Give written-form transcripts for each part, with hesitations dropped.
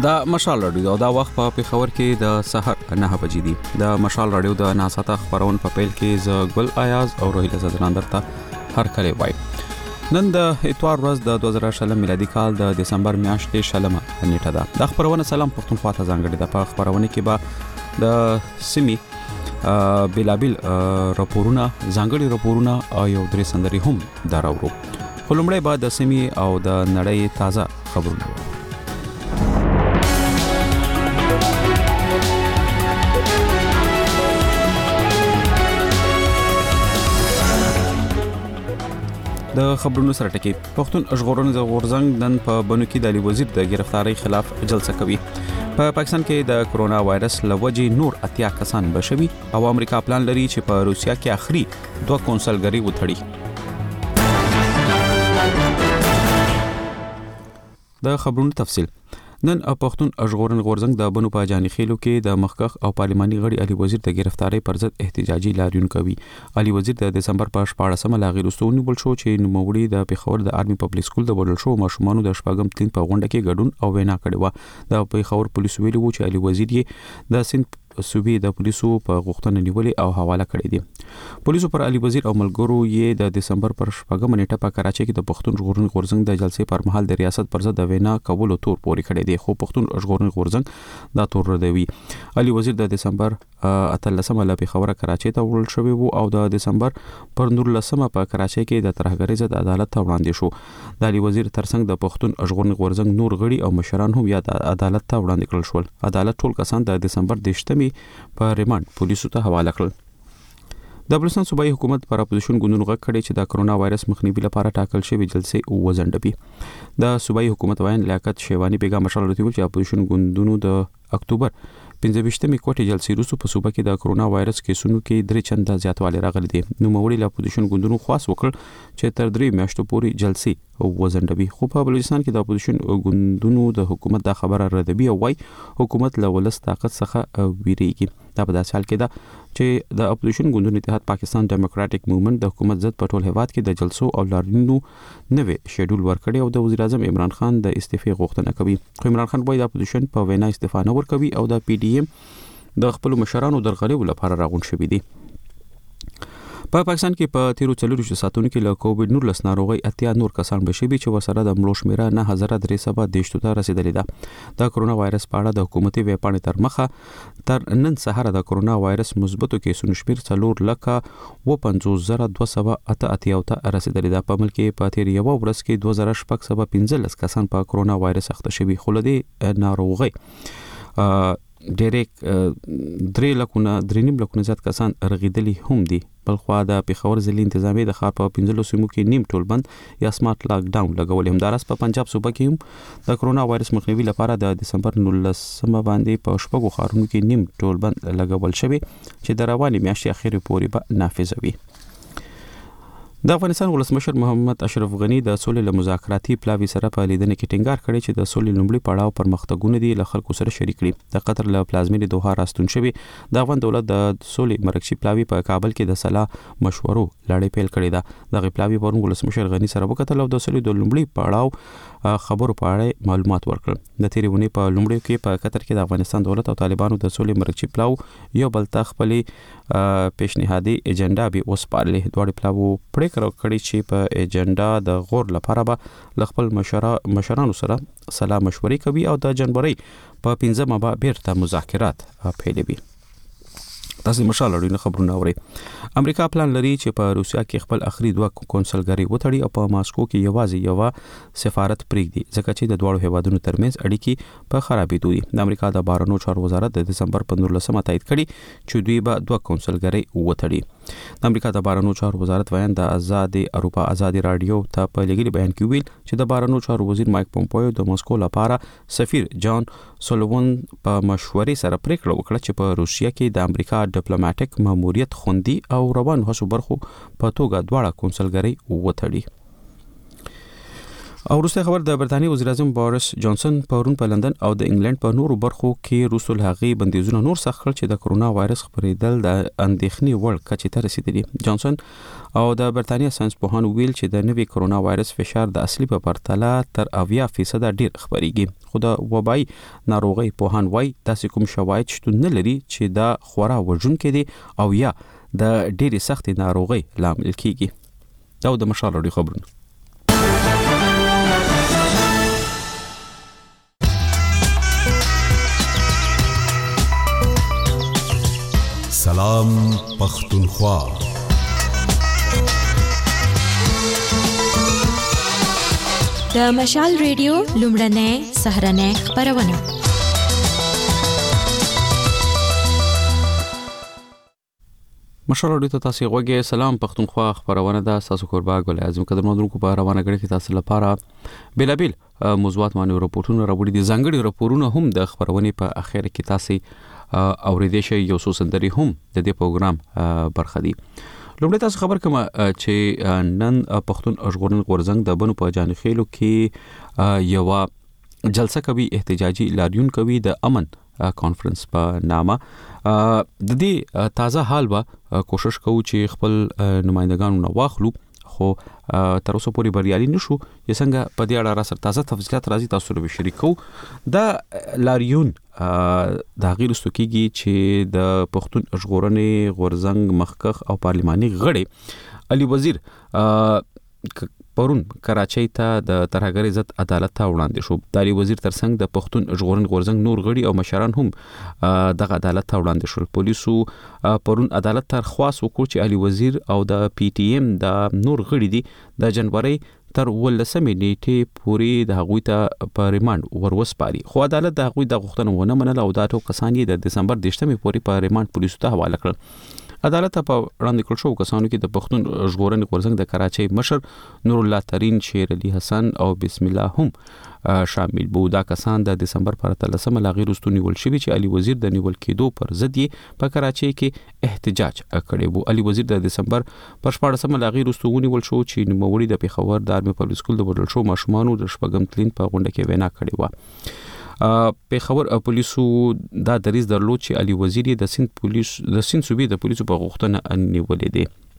دا مشال رادیو دا وخت په پیښور کې د سحر 9 بجې دي. د مشال رادیو د ناساته خبرون په پیل کې ز ګل آیاز او روهیله زدراندر ته هر کله وای. نن د اتوار ورځ د 2020 میلادي کال د دسمبر میاشتې شلمه نیټه ده. د خبرونه سلام پښتونخوا ته ځانګړي ده. په خبرونه کې به د سیمي بلابل راپورونه ځانګړي راپورونه او یو درې سندري هم دراورو. خلمړی بعد د سیمي او د نړۍ تازه خبرونه. د خبرونو سره ټکی پښتون ژغورنې غورځنګ نن په بنو کې د علي وزیر د گرفتاری خلاف جلسه کوي. په پاکستان کې د کرونا وایرس لوجې نور اتیا کسان بشوي او امریکا پلان لري چې په روسیا کې اخري 2 کونسلګری وتړي. د خبرونو تفصیل نن پښتون ژغورنې غورځنګ د بنو په جاني خېلو کې د مخکخ او پارلماني غړي علي وزیر د گرفتاری پر ضد احتجاجي لاریون کوي. علي وزیر د دسمبر په 14مه لاغي رسونی بل شو چې نوموړي د پیښور د آرمي پبلک سکول د بدل شو ماشومانو د شپږم تین په غونډه کې ګډون او وینا کړې و. د پیښور پولیس ویلي وو چې علي وزیر یې د سند صوبې د پولیسو په غوښتنه نیولې او حواله کړې دي. پولیسو پر علي وزیر او ملګرو یې د دسمبر پر 14مه نیټه په کراچۍ کې د پښتون ژغورنې غورځنګ د جلسې پر مهال د ریاست پر ضد د وینا کولو تور پوري کړی دی، خو پښتون ژغورنې غورځنګ دا تور ردوي. علي وزیر د دسمبر 18مه له پیښور کراچۍ ته وړل شوی وو او د دسمبر پر 19مه په کراچۍ کې د ترهګرۍ ضد عدالت ته وړاندې شو. د علي وزیر ترڅنګ د پښتون ژغورنې غورځنګ نور غړي او مشران هم یا د عدالت ته وړاندې کړل شول. عدالت ټول کسان د دسمبر 10 په ریماند پولیسو ته حواله کړل. د بلوچستان صوبایي حکومت پر اپوزیشن ګوندونو غږ کړی چې د کرونا وایرس مخنیوي لپاره ټاکل شوی جلسې وزندوي. د صوبایي حکومت وایي لیاقت شیوانی بیګا مشال راتوي چې اپوزیشن ګوندونو د اکتوبر 15مې کوټې جلسې وروسته په صوبه کې د کرونا وایرس کیسونو کې 3 چنده زیاتوالی راغلی دی. نو موړي له اپوزیشن ګوندونو خاص وکړ چې تر 3 میاشتو پورې جلسې وزندوي. خو په بلوچستان کې د اپوزیشن ګوندونو د حکومت د خبره ردوي او وايي حکومت له ولس طاقت څخه ویریږي. دا په داسې حال کې ده چې د اپوزیشن ګوندونو اتحاد پاکستان ډیموکراټک موومېنټ د حکومت ضد په ټول هیواد کې د جلسو او لاریونونو نوې شیډول ورکړي او د وزیر اعظم عمران خان د استعفا غوښتنه کوي. خو عمران خان وايي د اپوزیشن په وینا استعفا نه ورکوي او د پی ډی ایم د خپل مشرانو درغلي لپاره راغون شوی دي. په پاکستان کې په 13 ساعتونو کې له کووډ 19 ناروغي اتیا نور کسان بشوي چې ورسره د مړو شمیره 9310 ته رسیدلې ده. د کرونا وایرس په اړه د حکومتي ویبپاڼې تر مخه تر نن سهار د کرونا وایرس مثبتو کیسونو شمیر 4,52,288 ته رسیدلې ده. په ملک کې په تیر یو ورځ کې 2615 کسان په کرونا وایرس اخته شوي، خو له دې ناروغي ډیریک 3 لکونه زیات کسان رغیدلی هم دي. بل خو د پیښور ضلع انتظامی د ښار په 15 سیمو کې نیم ټول بند یا سمارټ لاک ډاون لګول. همدارس په پنجاب صوبه کې هم د کرونا وایرس مخنیوي لپاره د دسمبر 19مه باندې په شپږو ښارونو کې نیم ټول بند لګول شوی چې د رواني میاشتې اخیری پورې به نافذ وي. د افغانستان ولسمشر محمد اشرف غنی د سولې له مذاکراتي پلاوي سره په لیدنه کې ټینګار کړی چې د سولې لومړی پړاو پرمختګونه دي له خلکو سره شریک کړي. د قطر له پلازمینې دوحه راستون شوی د افغان دولت د سولې مرکزي پلاوي په کابل کې د صلاح مشورو لړۍ پیل کړې ده. د پلاوي پرون ولسمشر غنی سره وکتل او د سولې د لومړی پړاو خبرو په اړه معلومات ورکړل. د تیرې ونې په لومړی کې په قطر کې د افغانستان دولت او طالبانو د سولې مرکزي پلاو یو بل ته خپلې پیشنهادي ایجنډا به وسپارلې. دوه پلاو پریکړه کړې چې په ایجنډا د غور لپاره به خپل مشرانو سره سلام مشورې کوي او د جنوري په 15مه به بیرته مذاکرات پیلوي. تاسو مشال اړینه خبرونه اورئ. امریکا پلان لري چې په روسیا کې خپل اخري 2 کونسلګری وتړي او په ماسکو کې یوازې یو سفارت پریږدي ځکه چې د دوه هیوادونو ترمنځ اړیکې په خرابېدو دي. د امریکا د بهرنیو چارو وزارت د دسمبر په 19مه تایید کړي چې دوی به 2 کونسلګری وتړي. د امریکا د بهرنیو چارو وزارت وایي د آزاد اروپا آزادي رادیو ته په لګیلي بیان کې ویل چې د بهرنیو چارو وزیر مایک پومپیو د ماسکو لپاره سفیر جان سولوون په مشورې سره پریکړه وکړه چې په روسیا کې د امریکا ډیپلوماټیک ماموریت خوندي او روان هڅو برخو په توګه دواړه کونسلګری وتړي. او وروسته خبر د برتانیې وزیر اعظم بوریس جانسن پرون په لندن او د انګلند په نورو برخو کې روسو هغې بندیزونه نور سخت کړل چې د کرونا وایرس خپرېدل د اندېښنې وړ کچې ته رسیدلي. جانسن او د برتانیا ساينس پوهانو ویل چې د نوي کرونا وایرس فشار د اصلي په پرتله تر 80% ډیر خبريږي. خو د وبای ناروغي پوهان وایي داسې کوم شواهد شتون نه لري چې دا خورا وژونکي دي او یا د ډېرې سختې ناروغي لامل کیږي. دا د مشال اړیو خبرونه. سلام پختونخوا. د مشال ریډیو لومړنۍ سهرنۍ خبرونه. مشال اړیو ته تاسو غوږی. سلام پختونخوا خبرونه ده. تاسو کوربه ګل اعظم قدر مندونکو په روانه غړي کې تاسو لپاره بیلابیل موضوعات باندې راپورټونه راوړي دي. ځانګړي راپورونه هم د خبرونه په اخر کې تاسو اوریدئ شي. یو څو سندري هم د دې پروګرام برخه دي. لومړی تاسو خبر کوم چې نن پښتون ژغورنې غورځنګ د بنو په جانخېلو کې یو جلسه کوي، احتجاجي لاریون کوي د امن کانفرنس په نامه. د دې تازه حال به کوشش کوو چې خپل نمائندگانو نه واخلو، خو تر اوسه پورې بریالي نشو. چې څنګه په دې اړه را سره تازه تفصیلات راځي تاسو سره شریکو. دا لاریون د غیرستو کېږي چې د پښتون ژغورنې غورځنګ مخکخ او پارلماني غړي علي وزیر پرون کراچۍ ته د ترهګر عزت عدالت ته وړاندې شو. د علي وزیر ترڅنګ د پښتون ژغورنې غورځنګ نور غړي او مشران هم دغه عدالت ته وړاندې شول. پولیسو پرون عدالت ته خواست وکړ چې علي وزیر او د پی ټی ایم د نور غړي دي د جنوري تر 18 نیټې پورې د هغوی ته په ریماند وروسپاري. خو عدالت د هغوی د غوښتنو ونه منله او دا ټول کسان یې د دسمبر 18 پورې په ریماند پولیسو ته حواله کړل. عدالت په وړاندې کړل شو کسانو کې د پښتون ژغورنې غورځنګ د کراچۍ مشر نور الله ترين، شیر علي حسن او بسم الله هم شامل بو. دا کسان د دسمبر پر 13 لاغیر وروسته نیول شوی چې علي وزیر د نیول کېدو پر ضد یې په کراچۍ کې احتجاج کړی وو. علي وزیر د دسمبر پر 14 لاغیر وروسته ونیول شو چې نوموړي د پیښور د آرمي پبلک سکول د بدل شو ماشومانو د شپږم تلین په غونډه کې وینا کړې و. پیښور پولیسو دا دریځ درلود چې علي وزیر د سند صوبې د پولیسو په غوښتنه نیولې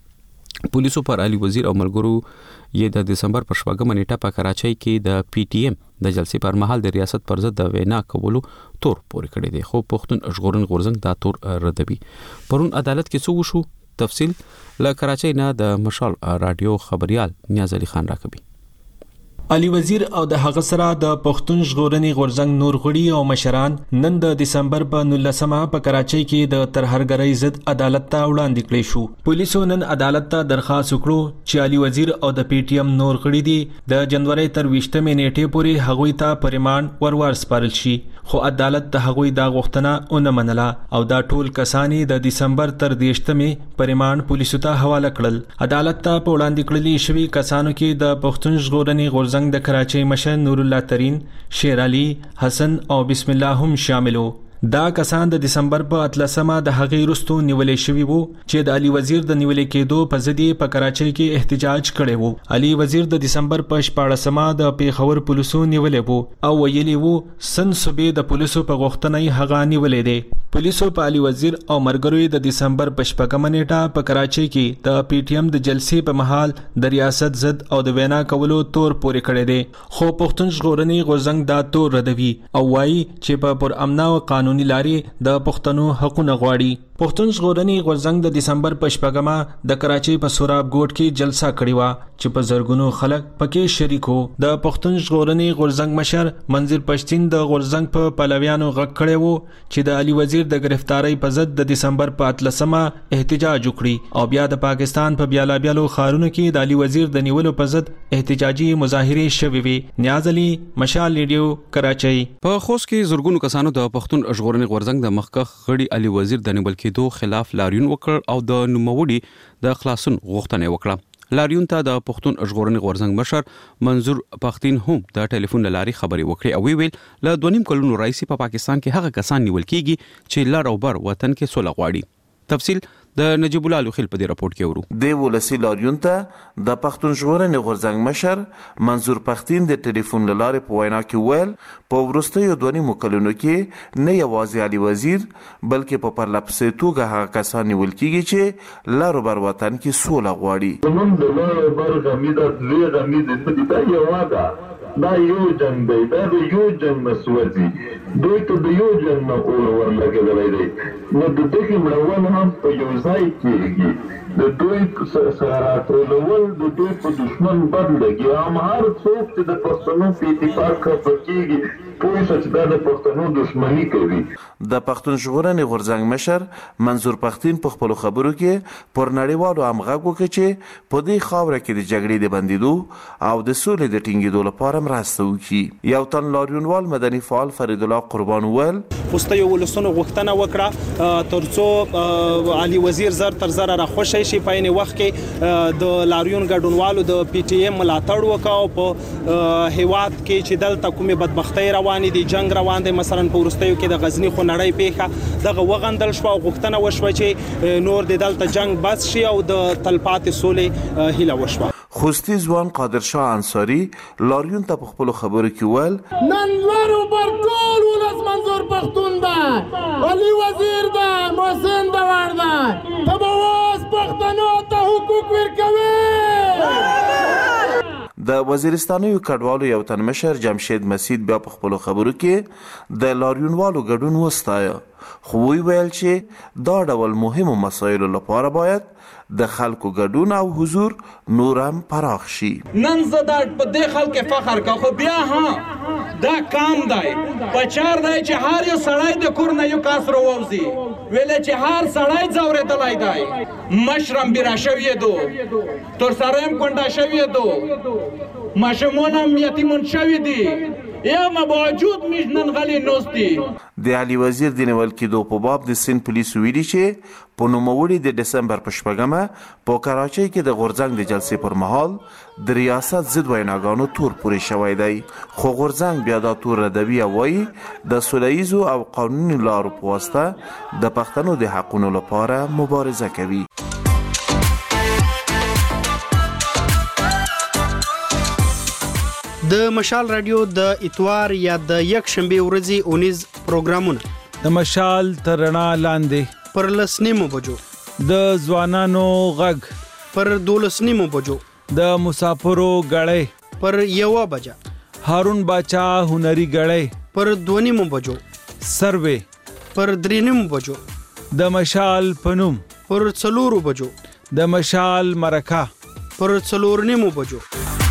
دي. پولیسو پر علي وزیر او ملګرو یې د دسمبر پر 14 نیټه په کراچۍ کې د پی ټی ایم د جلسې پر مهال د ریاست پر ضد د وینا کولو تور پورې کړی دی، خو پښتون ژغورنې غورځنګ دا تور ردوي. پرون عدالت کې څه وشو؟ تفصیل له کراچۍ نه د مشال رادیو خبريال نیاز علي خان راکوي. علي وزیر او د هغه سره د پښتون ژغورنې غورځنګ نور غړي او مشران نن د دسمبر په 19 په کراچۍ کې د ترهګرۍ ضد عدالت ته وړاندې کړی شو. پولیسو نن عدالت ته درخواست وکړو چې علي وزیر او د پی ټی ایم نور غړي دي د جنوري تر 20 نیټې پورې هغوی ته په ریماند ورسپارل شي، خو عدالت د هغوی د غوښتنه ونه منله او دا ټول کسان د دسمبر تر 20 په ریماند پولیسو ته حواله کړل. عدالت ته په وړاندې کړلي شوی کسانو کې د پښتون ژغورنې غورځنګ د کراچۍ مشر نور الله ترين، شیر علي حسن او بسم الله هم شاملو. دا کسان د دسمبر په 13 د هغې وروسته نیولې شوي وو چې د علي وزیر د نیولې کېدو په ضد په کراچۍ کې احتجاج کړی وو. علي وزیر د دسمبر په 14 د پیښور پولیسو نیولې وو او ویلي وو سند صوبې د پولیسو په غوښتنه هغه نیولې دي. پولیسو په علي وزیر او مرګرو د دسمبر په 14 نیټه په کراچۍ کې د پی ټی ایم د جلسې په مهال د ریاست ضد او د وینا کولو تور پورې کړی دی، خو پښتون ژغورنې غورځنګ دا تور ردوي او وایي چې په پر امن او قانوني لارې د پښتنو حقوقونه غواړي. پښتون ژغورنې غورځنګ د دسمبر په 14 د کراچۍ په سوراب ګوټ کې جلسه کړې و چې په زرګونو خلک پکې شریک وو. د پښتون ژغورنې غورځنګ مشر منظر پښتين د غورځنګ په پلویانو غږ کړی وو چې د علي وزیر د گرفتاری په ضد د دسمبر په 13 احتجاج وکړي او بیا د پاکستان په بیلابیلو ښارونو کې د علي وزیر د نیولو په ضد احتجاجي مظاهرې شوې وي. نیاز علي، مشال ریډیو، کراچۍ. په خوست کې زرګونو کسانو د پښتون ژغورنې غورځنګ د مخکخ غړي علي وزیر د نیول کېدو خلاف لاریون وکړ او د نوموړي د خلاصون غوښتنه وکړه. لاریون ته د پښتون ژغورنې غورځنګ مشر منظور پښتين هم د ټلیفون لاري خبري وکړي او ویل له 2.5 کلونو راځي په پاکستان کې هغه کسان نیول کیږي چې لار او بر وطن کې سوله غواړي. تفصیل د نجیب الله لوخیل په دې راپورټ کې ورو د ولسی لاریون ته د پښتون ژغورنې غورځنګ مشر منظور پښتين د ټلیفون لاره په وینا کې ویل په ورستیو 2 کلونو کې نه یوازې علي وزیر بلکې په پرلپسې توګه هغه کسان نیول کیږي چې لارو بر وطن کې سوله غواړي. زمون د لارو بر غمیده دوی غمیده په دې یو ده دا یو جنگ دی دا یو جنگ مسوځي دوی ته د یو جنگ نه اور ورلګېدلی دی نو د دغې مړونه هم په یو ځای کېږي د دوی سره راټولول د دوی په دشمن بد لګي هم هر څوک چې د پښتنو په اتفاق خفه کېږي پوه شه چې دا د پښتنو دشمني کوي. د پښتون ژغورنې غورځنګ مشر منظور پښتين په خپلو خبرو کې پر نړیوالو هم غږ وکړ چې په دې خاوره کې د جګړې د بندېدو او د سولې د ټینګېدو لپاره مرسته وکړي. یو تن لاریونوال مدني فعال فرید الله قربان ویل خوستي ولسونو غوښتنه وکړه ترڅو علي وزیر زر تر زر را خوشی شي په یوه وخت کې د لاریون ګډونوالو د پی ټی ایم ملاتړ وکاو په هیواد کې چې دلته کومه بدبختی روان دي جنگ روان دي مثلا په ورستیو کې د غزنی خونړی پیښه دغه وغندل شو غوښتنه وشو چې نور د دلته جنگ بس شي او د تلپاتې سولې هیله وشو. خوستی ځوان قادر شاه انصاری لاریون ته په خپل خبرو کې ویل نن لارو پر ټول ولس منظور پښتون ده علي وزیر ده محسن دوار ده ته به اوس پښتنو ته حقوق ورکوي. د وزیرستانیو کډوالو یو تن مشر جمشید مسید بیا په خپل خبرو کې د لاریونوالو ګډون وستایه خو ویل چې دا ډول مهمو مسایلو لپاره باید د خلکو ګډون او حضور نورم پراخ شي. نن زه دا په دې خلک فخر کوم خو بیا ها دا کام دی پچار دی چې هر یو سړی د کور نه یو کاس راووځي ویل چې هر سړی ځورېدلی دی مشرم بیره شوی دو تر سره هم کونډه شوی دو ماشومان هم یتیمون شوی دي یا باوجود میش نن غلی نوستی. د علي وزیر د نیول کېدو په باب د سند پولیسو ویلي چې په نوموړي د ډسمبر په 8 په کراچۍ کې د غورځنګ د جلسې پر مهال د ریاست ضد ویناګانو تور پورې شوی دی خو غورځنګ بیا دا تور ردوي او وایي د سوله او قانوني لارو په واسطه د پښتنو د حقونو لپاره مبارزه کوي. د مشال رادیو د اتوار یا د یک شنبه ورځې 19 پروګرامونه د مشال ترنا لاندې پر 10 بجو د ځوانانو غږ پر 12 بجو د مسافرو غړې پر 1 بجه هارون باچا هنري غړې پر 2 بجو سروې پر 3 بجو د مشال پنوم پر 4 بجو د مشال مرکه پر 4 بجو.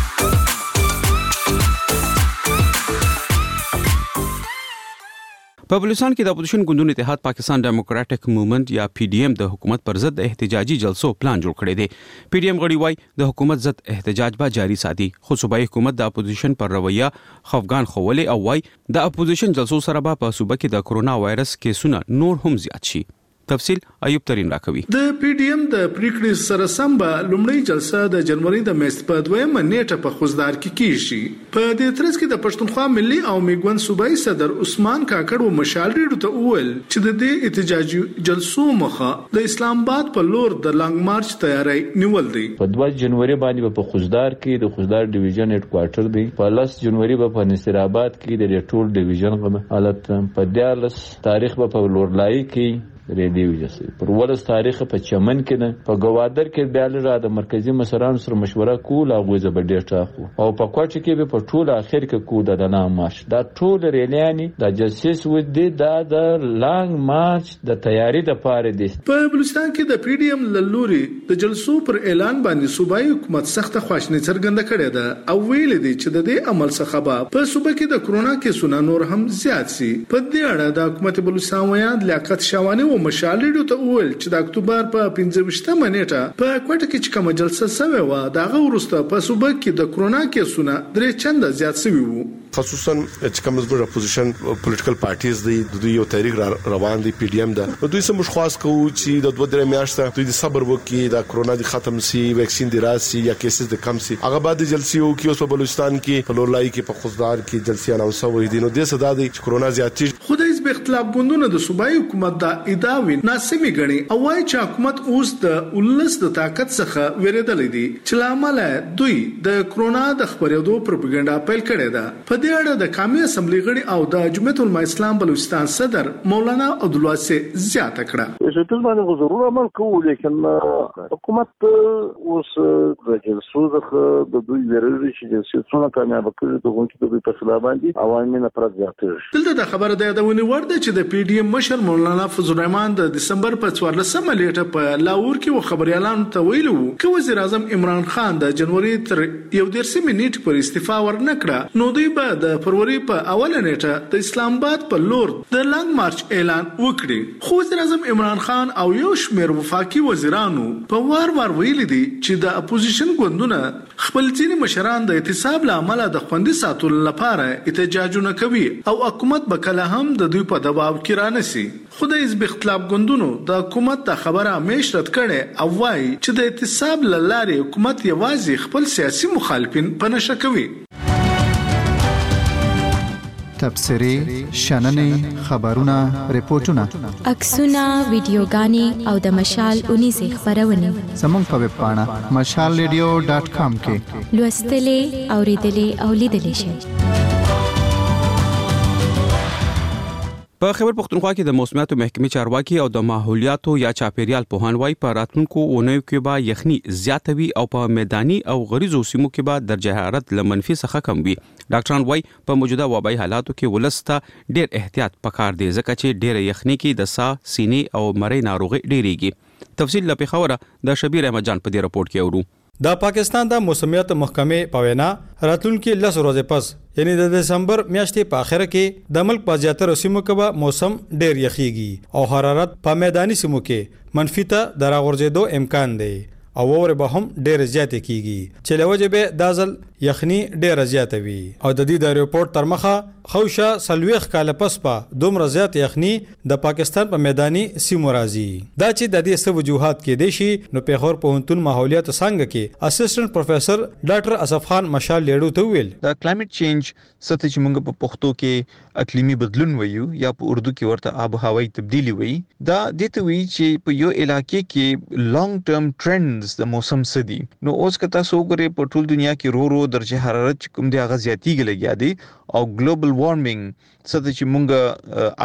په بلوچستان کې د اپوزیشن ګوندونو اتحاد پاکستان ډیموکراټک موومېنټ یا پی ډی ایم د حکومت پر ضد احتجاجي جلسو پلان جوړ کړی دی. پی ډی ایم غړي وایي د حکومت ضد احتجاج به جاری ساتي خو صوبایي حکومت د اپوزیشن پر رویه خفګان خوولې او وایي د اپوزیشن جلسو سره به په صوبه کې د کرونا وایرس کیسونه نور هم زیات شي. تفصیل ایوب ترين راکوي. د پی ډی ایم د پریکړې سره سم به لومړی جلسه د جنوري د میاشتې په 2 نیټه په خوزدار کې کیږي. په دې ترڅ کې د پښتونخوا ملي او میګون صوبایي صدر عثمان کاکړ و مشال ریډو ته وویل چې د دې احتجاجي جلسو مخه د اسلام آباد په لور د لانګ مارچ تیاری نیول دی. په 2 جنوري باندې په خوزدار کې د خوزدار ډیویژن هډ کوارټر دی. په 10 جنوري په نصیر آباد کې د ټول ډیویژن حالت په 14 تاریخ په لورلای کې ریډیو جسي پر ولس تاریخ په چمن کې نه په گوادر کې بیل را د مرکزی مشرانو سره مشوره کول او غوځه به ډیټا او په کوټ کې به په ټول اخر کې کو د نه مارش دا ټول ریلیانی د جسیس و دې د لانګ مارچ د تیاری د پاره دي. په بلوچستان کې د پی ډی ایم لوري د جلسو پر اعلان باندې صوبایي حکومت سخت خواشنی څرګنده کړې ده او ویل دي چې د دې عمل څخه به په صوبه کې د کرونا کیسونه نور هم زیات شي. په دې اړه د حکومت بلوچستان ویان لیاقت شوانی و مشال ریډو ته وویل چې د اکتوبر په 15 نیټه په کوټه کې چې کومه جلسه شوه و دغه وروسته په صوبه کې د کرونا کیسونه 3 چنده زیات شوي وو. خصوصا چې کوم زبر اپوزیشن پولیټیکل پارټیز دی د دوی یو تحریک روان دی پی ډی ایم ده دوی سم مشخص کوي چې د 2 میاشتې دوی د صبر وکي د کرونا د ختم سي ویکسین دی راسي یا کیسز د کم سي هغه بعد جلسې او کې اوس په بلوچستان کې په لورلای کې په خوزدار کې جلسې اناونس وې دي نو د صدا دی چې کرونا زیاتې خدای زبېخت اختلاف غوندونه د صوبایي حکومت د ادعاوی ناسمي غني او وايي چې حکومت اوس د ولس د طاقت څخه ویریدل دي چې لامل دوی د کرونا د خبرېدو پروپاګاندا پیل کړې ده. په دې اړه د قومي اسمبلی غړي او د جمعیت العلماء اسلام بلوچستان صدر مولانا عبدالواسع زیاته کړه. ټول باندې ضرور عمل کوو لیکن حکومت اوس د جلسو د دوی ویریږي چې جلسې څونه کامیاب کړي دغه چې د په خلاف باندې عوامي نفرت زیاتېږي. دلته د خبره د یادونې وړ ده چې د پی ډی ایم مشر مولانا فضل الرحمن د دسمبر په 14 نیټه په لاهور کې و خبريالانو ته ویلو چې وزیر اعظم عمران خان د جنوري تر 11 نیټه پر استعفا ورنکړه نو دوی به د فروری په اوله نیټه د اسلام آباد په لور د لانګ مارچ اعلان وکړي. خو وزیر اعظم عمران خان او یو شمېر وفاقي وزیرانو په وار ویلي دي چې د اپوزیشن ګوندونه خپل ځینې مشران د احتساب لامل د خوندي ساتلو لپاره احتجاجونه کوي او حکومت به کله هم د دوی په دباو کې رانسي. خدای حزب اختلاف ګوندونو د حکومت د خبره همیش رد کړي او وايي چې د احتساب لارې حکومت یوازې خپل سیاسي مخالفین په نشه کوي. تبصري شننې خبرونه ریپورتونه عکسونه ویډیوګانې او د مشال 19 خبرونه زموږ په ویب پاڼه mashalradio.com کې لوستلې اوریدلې او لیدلې شئ. په خیبر پختونخوا کې د موسمیاتو محکمې چارواکي او د ماحولیاتو یا چاپیریال پوهان وايي په راتلونکو اونیو کې به یخني زیاتوي او په میداني او غریزو سیمو کې به درجه حرارت له منفي څخه کم وي. ډاکټران وايي په موجوده وبایي حالاتو کې ولسته ډېر احتیاط پکار دی ځکه چې ډېر یخني کې د ساه سینې او مرۍ ناروغي ډېریږي. تفصیل له پیښوره د شبیر احمد جان په دې رپورت کې اورو. د پاکستان د موسمیات محکمې په وینا راتلونکي 10 ورځې پس یعنی د دسمبر میاشتې په اخر کې د ملک په زیاتره سیمو کې به موسم ډېر یخیږي او حرارت په میداني سیمو کې منفي ته درغورځېدو امکان دی او اور به هم ډېر زیات کیږي چې لوجه به دازل یخني ډېر زیات وي او د دې د ریپورت تر مخه خوشا سلويخ کال پس په دومره زیات یخني د پاکستان په میداني سیمو راځي. دا چې د دې سب وجوهات کې دي شي نو پیښور پوهنتون ماحولیات څنګه کې اسسټنټ پروفیسور ډاکټر اسف خان مشال لیړو ته ویل دا کلایمټ چینج ست چې موږ په پښتو کې اقلیمي بدلون وایو یا په اردو کې ورته آب و هوایي تبدیلی وایي. دا د ته وی چې په یو علاقې کې لانګ ټرم ټرندز د موسم سدي نو اوس که تاسو وګورئ په ټول دنیا کې رو درجه حرارت کوم دی هغه زیاتیږي لګیا دی او ګلوبل وارمنګ څه چې موږ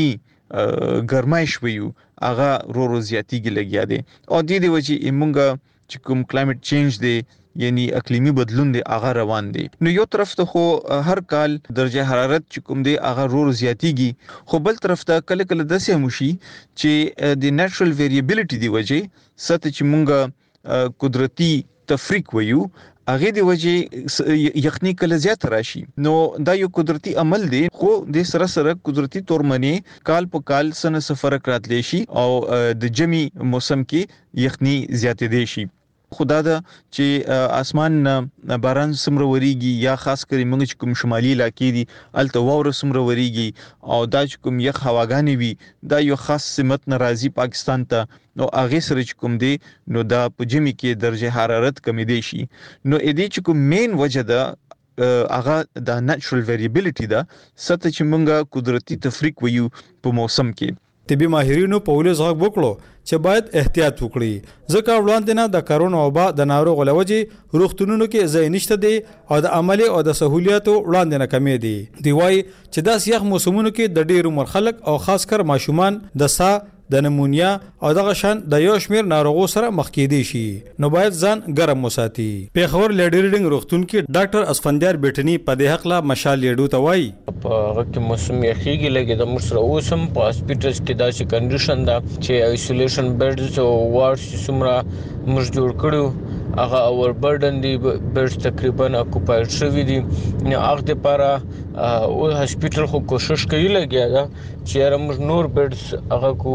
عالمي ګرمایش ویو هغه رو زیاتیږي لګیا دی او د دې وجې موږ چې کوم کلایمټ چینج دی یعنی اقلیمی بدلون دی هغه روان دی. نو یو طرف ته خو هر کال درجه حرارت چې کوم دی هغه رو زیاتیږي خو بل طرف ته کله کله داسې هم شي چې د نیچرل ویریبিলিټي دی وجې څه چې موږ قدرتي تفریق ویو هغه دی وجه یخني کله زیات راشي. نو دا یو قدرتي عمل دی خو د سره قدرتي تورمنی کال په کال سن سفر راتلی شي او د جمی موسم کې یخني زیاتې دی شي. خدا دا چې اسمان باران سمره وریږي یا خاص کری موږ چې کوم شمالي علاقې دي الته واوره سمره وریږي او دا چې کوم یخ هواګانې وي دا یو خاص سمت ناراضي پاکستان ته نو هغه سره چې کوم دی نو دا په جمی کې درجه حرارت کمی دی شي. نو اې دې چې کوم مین وجه ده هغه د نیچرل ویریبিলিټي ده ست چې موږ قدرتي تفریق ویو په موسم کې. طبي ماهرینو په ولې ځواک وکړو چې باید احتیاط وکړي ځکه وړاندې نه د کرونا وبا د ناروغ لوجې روغتونونو کې ځای نشته دی او د عملي او د سہولیاتو وړاندې نه کمی دي. دی وايي چې دا سیاق موسمونو کې د ډېر عمر خلک او خاص کر ماشومان د سا د نمونیا او دغه شان د یو شمیر ناروغو سره مخ کېدي شي نو باید ځان ګرم وساتي. پیښور لیډریډنګ روغتون کې ډاکټر اسفندیار بیٹنی په دې حق لا مشال لیډو ته وایي په هغه کې موسم یخیږي لګي د مرسره اوسم په هاسپټلز کې داسې کنډیشن ده چې آیسولیشن بیډز او وارډز سمرا موږ جوړ کړو هغه اور برډن دی بیډز تقریبا اکوپاید شوی دي نو هغه لپاره او هاسپټل خو کوشش کوي لګیا دا چې موږ نور بیډز هغه کو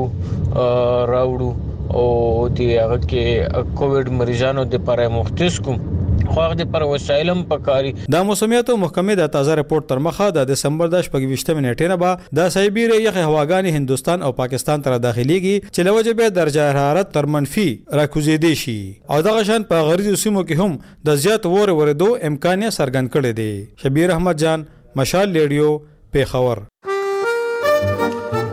راوړو او دی هغه کې کووډ مریضانو لپاره مختص کوم خو هغه لپاره وسایلم پکاري. د موسمیاتو محکمې د تازه رپورت تر مخه د دسمبر د 28 نیټې نه به د سایبیریا یخ هواګانی هندستان او پاکستان ته داخليږي چې لوجه به درجه حرارت تر منفي راکوزیدي شي او دغه شان په غریزو سیمو کې هم د زیات ورېدو امکان څرګند کړي دي. شبیر احمد جان مشال لیډیو پیښور.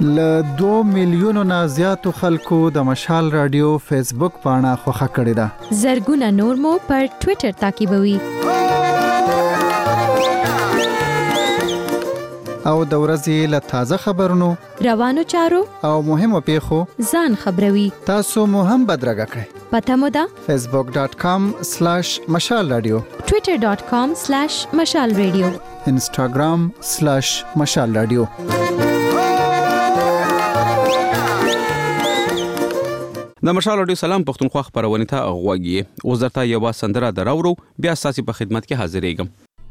ل 2 میلیونو نه زیاتو خلکو د مشال رادیو فیسبوک پاڼه خوښه کړې ده. زرګونه نور مو پر ټوئیټر تعقیبوي. او د ورځې له تازه خبرونو، روانو چارو او مهمو پیښو ځان خبروي. تاسو مو هم بدرګه کړئ. پته مو ده facebook.com/مشال رادیو، twitter.com/مشال رادیو، instagram/مشال رادیو. د مشال رادیو سلام پښتونخوا خبرونه ته غوږی. اوس درته یو سندره دراورو، بیا تاسو په خدمت کې حاضرېږم.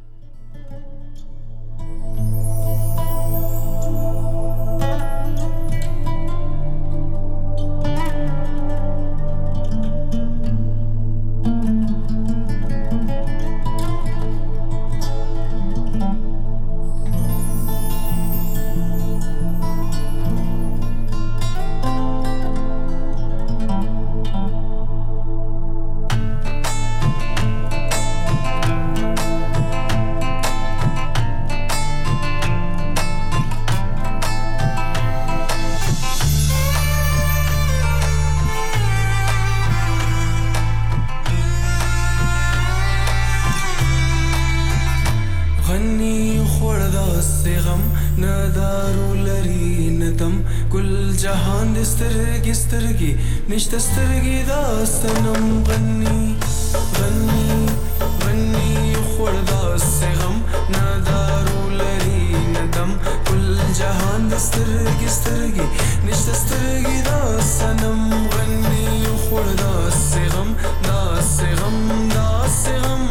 نشته سترګې دا سنم غني غني غني خور دا سغم نادارو لري ندم کل جهان د سترګې سترګې نشته سترګې دا سنم غني خور دا سغم دا سغم دا سغم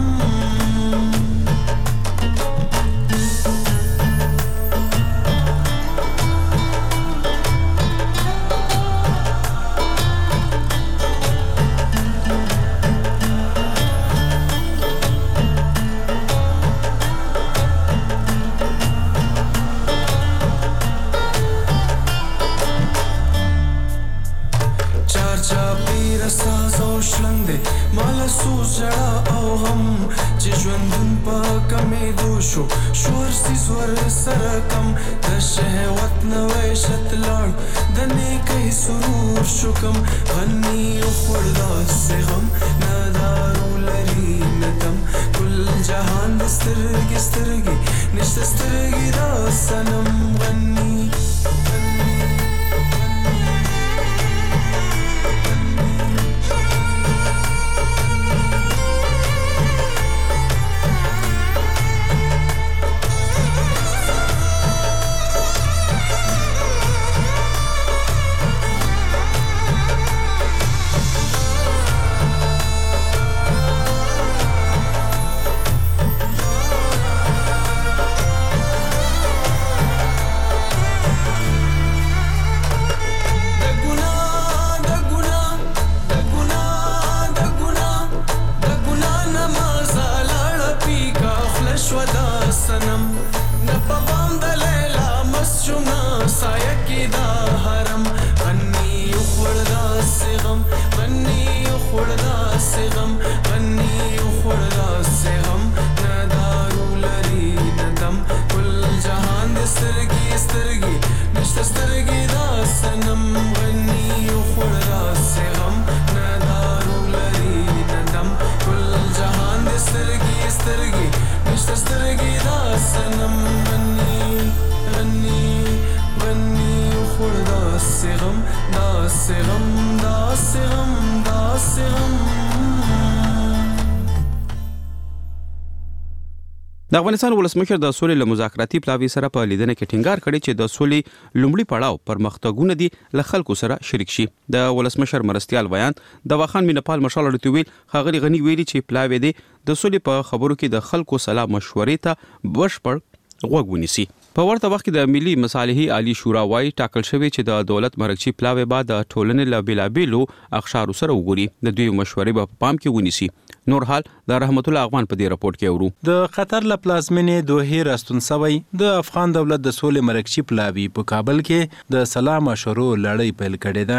د افغانستان ولسمشر د سولې له مذاکراتي پلاوي سره په لیدنه کې ټینګار کړی چې د سولې لومړی پړاو پرمختګونه دي له خلکو سره شریک شي. د ولسمشر مرستيال بیان د واخان مینپال مشال رتویل خغلی غنی ویلي چې پلاوي دي د سولې په خبرو کې د خلکو سلا مشورې ته بشپړ غوږ ونیسي. په ورته وخت کې د ملي مصالحې عالی شورا وايي ټاکل شوی چې د دولت مرکزی پلاوي بعد د ټولنې له بیلابیلو اقشارو سره وګوري د دوی مشورې په پام کې ونیسي. نور حال د رحمت الله اغوان په دې راپورټ کې ورو. د قطر له پلازمینې دوحې راستون سوی د افغان دولت د سولې مرکزی پلاوي په کابل کې د سلام مشورو لړۍ پیل کړې ده.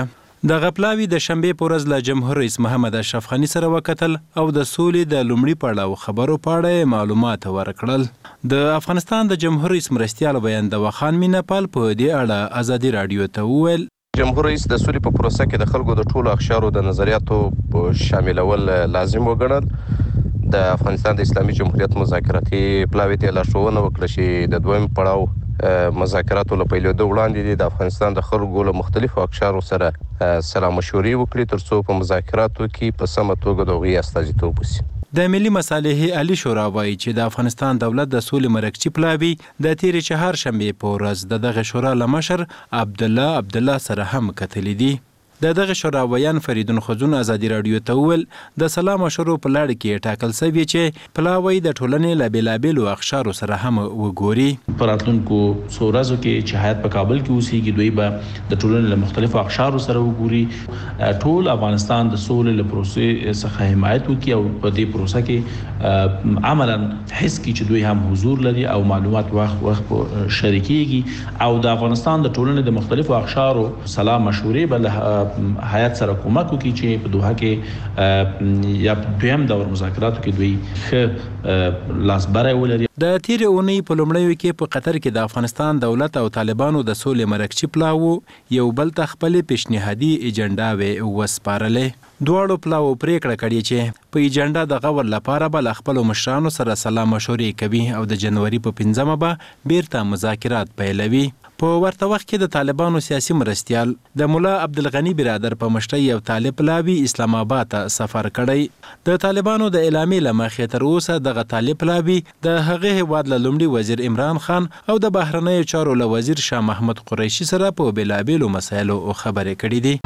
د غپلاوی د شنبه په ورځ له جمهور رئیس محمد اشرف غنی سره وکتل او د سولې د لومړي پړاو خبرو په اړه معلومات ورکړل. د افغانستان د جمهور رئیس مرستیال بیان خان میناپال په دې اړه ازادي رادیو ته وویل جمهور رئیس د سولې په پروسه کې د خلکو د ټولو اقشارو د نظریاتو شاملول لازم وګڼل. د افغانستان د اسلامي جمهوریت مذاکراتي پلاوی ته لارښوونه وکړه چې د دویم پړاو مذاکراتو له پیلېدو وړاندې د افغانستان د خلکو له مختلفو اقشارو سره سلا مشورې وکړي ترڅو په مذاکراتو کې په سمه توګه د هغوی استازیتوب وشي. د ملي مصالحې علي شورا وایي چې د افغانستان دولت د سولې مرکچی پلاوی د تیرې چهارشنبې په ورځ د دغه شورا له مشر عبدالله سره هم کتلي دي. د دغه شورا ویان فریدون خزون ازادي رادیو ته وویل د سلا مشورو په لړ کې ټاکل شوی چې پلاوی د ټولنې له بیلابیلو اقشارو سره هم وګوري. په راتلونکو څو ورځو کې چې حیات په کابل کې اوسېږي دوی به د ټولنې له مختلفو اقشارو سره وګوري. ټول افغانستان د سولې له پروسې څخه حمایت وکړي او په دې پروسه کې عملاً حس کړي چې دوی هم حضور لري او معلومات وخت شریکيږي او د افغانستان د ټولنې د مختلفو اقشارو سلا مشورې به حیات سره کومک وکړي چې په دوحه کې یا دویم دور مذاکراتو کې دوی ښه لاسبری ولري. د تیرې اونۍ په لومړیو کې په قطر کې د افغانستان دولت او طالبانو د سولې مرکچی پلاو یو بل ته خپلې پیشنهادي ایجنډاوې وسپارلې. دواړو پلاو پریکړه کړې چې په ایجنډا د غور لپاره به له خپلو مشرانو سره سلا مشورې کوي او د جنوري په 5مه به بیرته مذاکرات پیلوي. په ورته وخت کې د طالبانو سیاسي مرستیال د مولا عبدالغنی برادر په مشرۍ یو طالب پلاوی اسلام آباد ته سفر کړی. د طالبانو د اعلامیې له مخې تر اوسه دغه طالب پلاوی د هغه هیواد له لومړي وزیر عمران خان او د بهرنیو چارو له وزیر شاه محمود قریشي سره په بیلابیلو مسایلو خبرې کړې دي.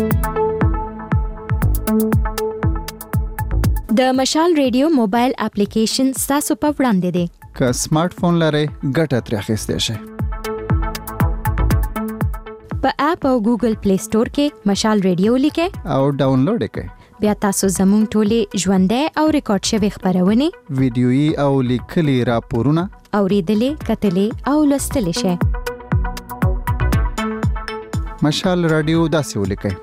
د مشال ریډیو موبایل اپلیکیشن ستاسو په وړاندې دی. که سمارټ فون لرئ ګټه ترې اخیستی شئ. په اپ او ګوګل پلی سٹور کې مشال ریډیو لیکئ او ډاونلوډ کړئ. بیا تاسو زموږ ټولې ژوندۍ او ریکارډ شوي خبرونه ویډیويي او لیکلي راپورونه اوریدلې کتلې او لوستلې شئ. مشال رادیو داسې ولیکئ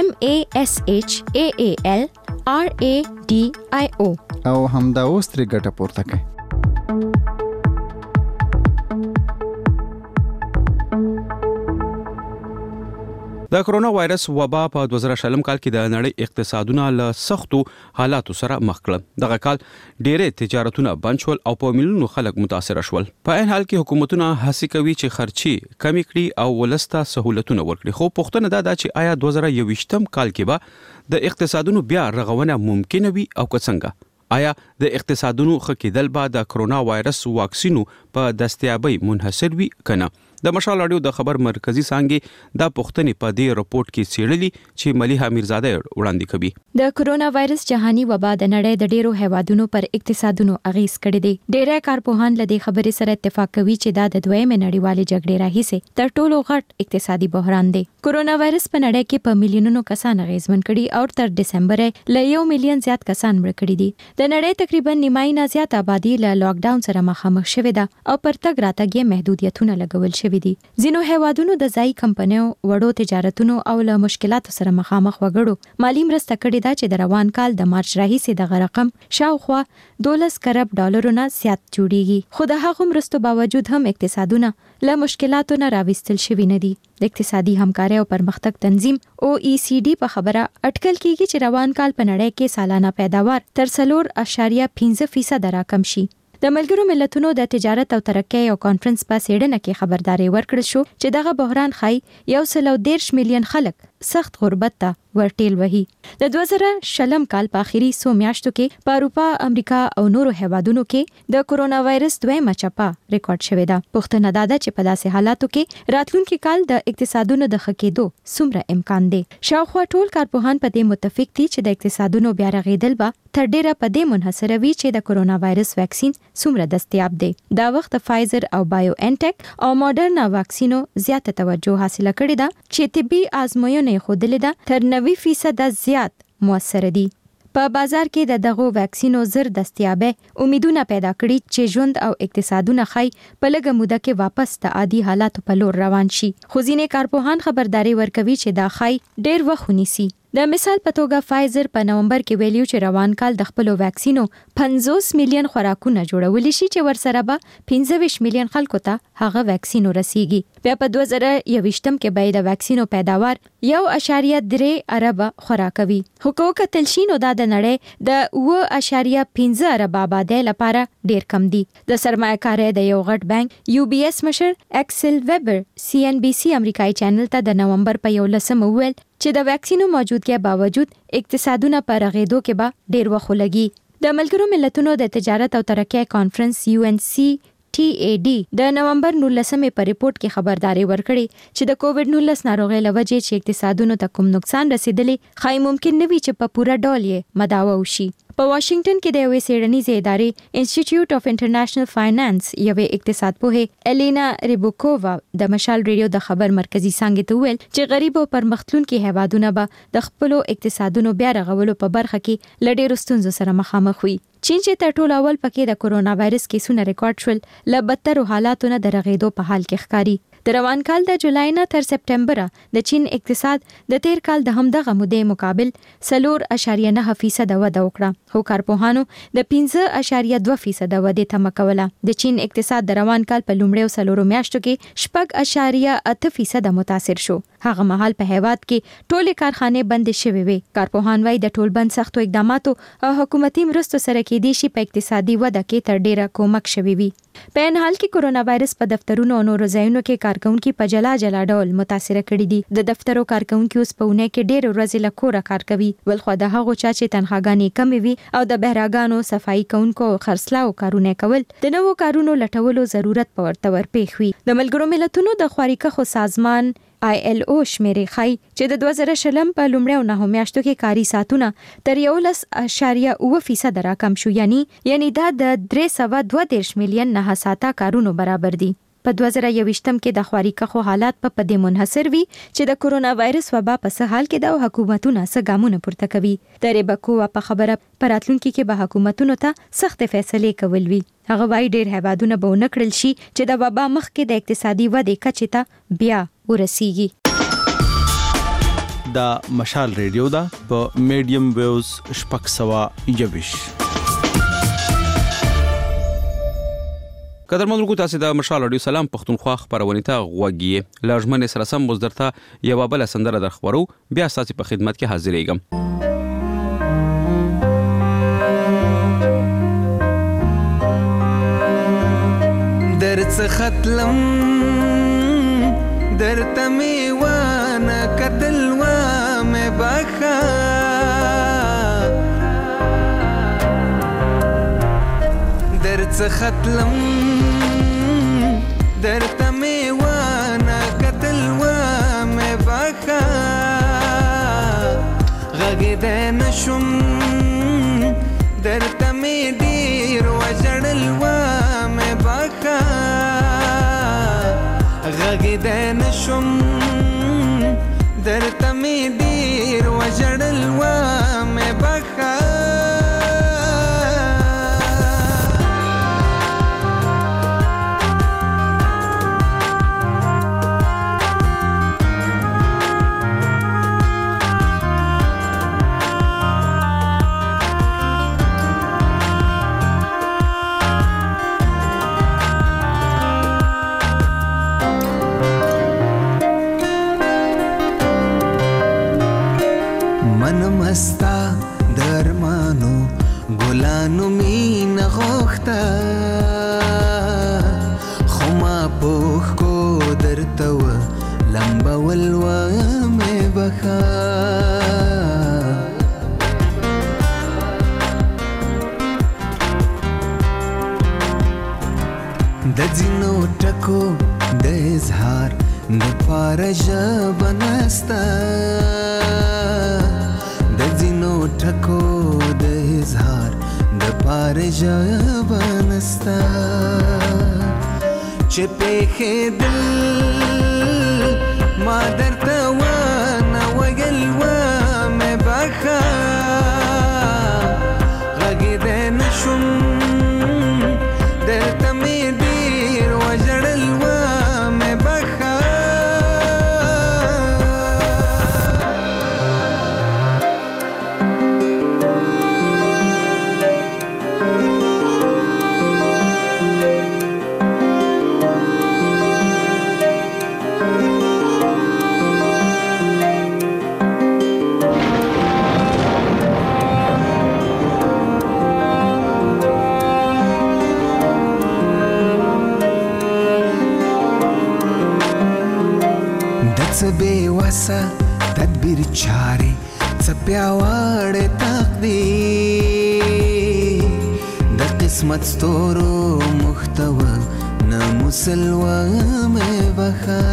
MASHAAL RADIO او همدا اوس ترې ګټه پورته کړئ. د کرونا وایرس وبا په 2020 کال کې د نړۍ اقتصادونه له سختو حالاتو سره مخ کړل. دغه کال ډېرې تجارتونه بند شول او په میلیونونو خلک متاثر شول. په عین حال کې حکومتونه هڅه کوي چې خرچي کمی کړي او ولسته سہولتونه ورکړي. خو پوښتنه دا ده چې آیا 2021 کال کې به د اقتصادونو بیا رغونه ممکن وي او که څنګه؟ آیا د اقتصادونو ښه کېدل به د کرونا وایرس واکسینو په دستیابۍ منحصر وي کنه؟ د مشال رادیو د خبر مرکزی څانګې دا پوښتنې په دې رپورت کې څېړلې چې ملیحه میرزاده وړاندې کوي. د کرونا وایرس جهاني وبا د نړۍ د ډیرو هیوادونو پر اقتصادونو اغیز کړی دی. ډیری کارپوهان له دې خبرې سره اتفاق کوي چې دا د دویمې نړیوالې جګړې راهیسې تر ټولو غټ اقتصادي بحران دی. کرونا وایرس په نړۍ کې په میلیونونو کسان اغیزمن کړي او تر دسمبر له 1 میلیون زیات کسان مړ کړي دي. د نړۍ تقریبا نیمایي نه زیات آبادی له لاک ډاون سره مخامخ شوې ده او پر تګ راتګ محدودیتونه لګول شوي دي. ځینو هیوادونو د ځای کمپنیو وړو تجارتونو او له مشکلاتو سره مخامخ وګړو مالی مرسته کړې ده چې د روان کال د مارچ راهیسې دغه رقم شاوخوا $12 کروڑ نه زیات جوړیږي. خو د هغو مرستو باوجود هم اقتصادونه له مشکلاتو نه راوستل شوي نه دي. د اقتصادي همکارۍ او پرمختګ تنظیم OECD په خبره اټکل کیږي چې روان کال په نړۍ کې سالانه پیداوار تر 4.5% راکم شي. د ملګرو ملتونو د تجارت او ترقۍ او کانفرنس په سیډنه کې خبرداري ورکړل شو چې دغه بحران خای 113 میلیون خلک سخت غربت ته ورټیل وهي. د 2020 کال په اخیری 100 میاشتو کې په اروپا، امریکا او نورو هیوادونو کې د کرونا وایرس دویمه چپه ریکارډ شوې ده. پوښتنه دا ده چې په داسې حالاتو کې راتلونکي کال د اقتصادونو د ښه کېدو څومره امکان دی. شاوخوا ټول کارپوهان په دې متفق دي چې د اقتصادونو بیا رغېدل به تر ډیره په دې منحصر وي چې د کرونا وایرس واکسین څومره دستیاب دی. دا وخت فایزر او بایو انټیک او ماډرنا واکسینو زیاته توجه حاصله کړې ده چې طبي آزموینې ښودلې ده تر 90% زیات موثر دي. په بازار کې د دغو ویکسینو زر دستیابه امیدونه پیدا کړي چې ژوند او اقتصادونه خای په لږه موده کې واپس د عادي حالاتو په لور روان شي. خو ځینې کارپوهان خبرداري ورکوي چې دا خای ډېر وخت ونیسي. د مثال په توګه فایزر په نومبر کې ویلیو چې روان کال د خپل ویکسینو 50 میلیون خوراکونه جوړول شي چې ورسره به 25 میلیون خلکو ته هغه ویکسینو رسیږي. بیا په 2021 کې به د ویکسینو پیداوار 1.3 ارب خوراکوي. حقوق تلشینو دا د نړۍ د 2.15 ارب آبادی لپاره ډیر کم دي. د سرمایه‌کارۍ د یو غټ بانک UBS مشر اکسل ویبر CNBC امریکایي چینل ته د نومبر په 11 وویل چې د ویکسینو موجودګۍ باوجود اقتصادونه په رغېدو کې به ډیر وخت لګي. د ملګرو ملتونو د تجارت او ترقۍ کانفرنس UNCTAD د نومبر 19 په ریپورت کې خبرداري ورکړي چې د کووډ-19 ناروغۍ لوجې چې اقتصادونو ته کوم نقصان رسیدلی خای ممکن نوي چې په پوره ډول یې مداوه وشي. په واشنگټن کې د یوې څېړنیزې ادارې انسټیټیوټ اف انټرنیشنل فاینانس یوې اقتصاد پوهې الینا ریبوکووا د مشال ریډیو د خبر مرکزی څنګه ته ویل چې غریب او پرمختلونکي هیوادونه به د خپل اقتصادونو بیا رغولو په برخه کې لډېر ستونزو سره مخامخ وي. چین چې تر ټولو اول پکې د کورونا وایرس کیسونه ریکارډ شول، ل بدترو حالاتونو د رغېدو په حال کې ښکاري. د روان کال د جولای نه تر سپټمبر د چین اقتصاد د تیر کال د همدغه مودې مقابل 4.9% وده وکړه. خو کارپوهانو د 15.2% ودې تمه کوله. د چین اقتصاد د روان کال په لومړیو څلورو میاشتو کې 4.8% متاثر شو. هغه مهال په هیواد کې ټولې کارخانې بندې شوې وي. کارپوهان وايي د ټولبند سختو اقداماتو او حکومتي مرستو سره کېدای شي په اقتصادي وده کې تر ډیره کومک شوی وي. په ان حال کې کورونا وایرس په دفترونو او نورو ځایونو کې کارکونکو په جلا جلا ډول متاثر کړي دي. د دفترو کارکونکو اوس په ونه کې ډېر ورځې له کوره کار کوي، ولخوا د هغو چا چې تنخواګانې کمې وي او د بهراګانو صفایي کوونکو خرڅلاو کارونه کول د نوو کارونو لټولو ضرورت په ورته ورپېښ وي. د ملګرو ملتونو د خواريکخو سازمان ILO شمیرې ښایي چې د 2020 په لومړیو 9 میاشتو کې کاري ساعتونه تر 11.9% راکم شو، یعنی دا د 332 میلیون نه ساعته کارونو برابر دي. په 2021 کې د خواريکخو حالات په دې منحصر وي چې د کورونا وایرس وبا په څه حال کې د حکومتونو څخه ګامونه پورته کوي. د ریبکو په خبره پراتلونکو کې به حکومتونو ته سخت فیصله کول وي. هغه وايي ډېر هیوادونه به ونکړل شي چې د وبا مخکې د اقتصادي ودې کچې ته بیا ورسیږي. دا مشال ریډیو دا په میډیم ویوز شپږ سوه یویش. قدرمنو تاسو د مشال رادیو سلام پښتونخوا خبرونه ته غوږی لازمنه سره سم مزدرته یو بل سندره در خبرو بیا تاسو په خدمت کې حاضرېږم. درڅ ختلم درته میوانه قتل و مې بخا درڅ ختلم درته میوانه قتل و مې بخا غږېدی نشم درته مې ډېر وژړل و مې بخا غږېدی نشم درته مې ډېر وژړل و مې بخا مستا درمانو ګلانو مين غوخته خما پوخ کو درته و لمبول و مې بخا د ځینو ټکو د اظهار د پاره ژبه نسته ټکو د اظهار د پاره ژبه نسته چې پېښېدل ما درته ونه ویل و مې بخا څه بې وسه تدبیر چارې څه پیاوړی تقدیر د قسمت ستورو محتوه نه مسلوه مې بخه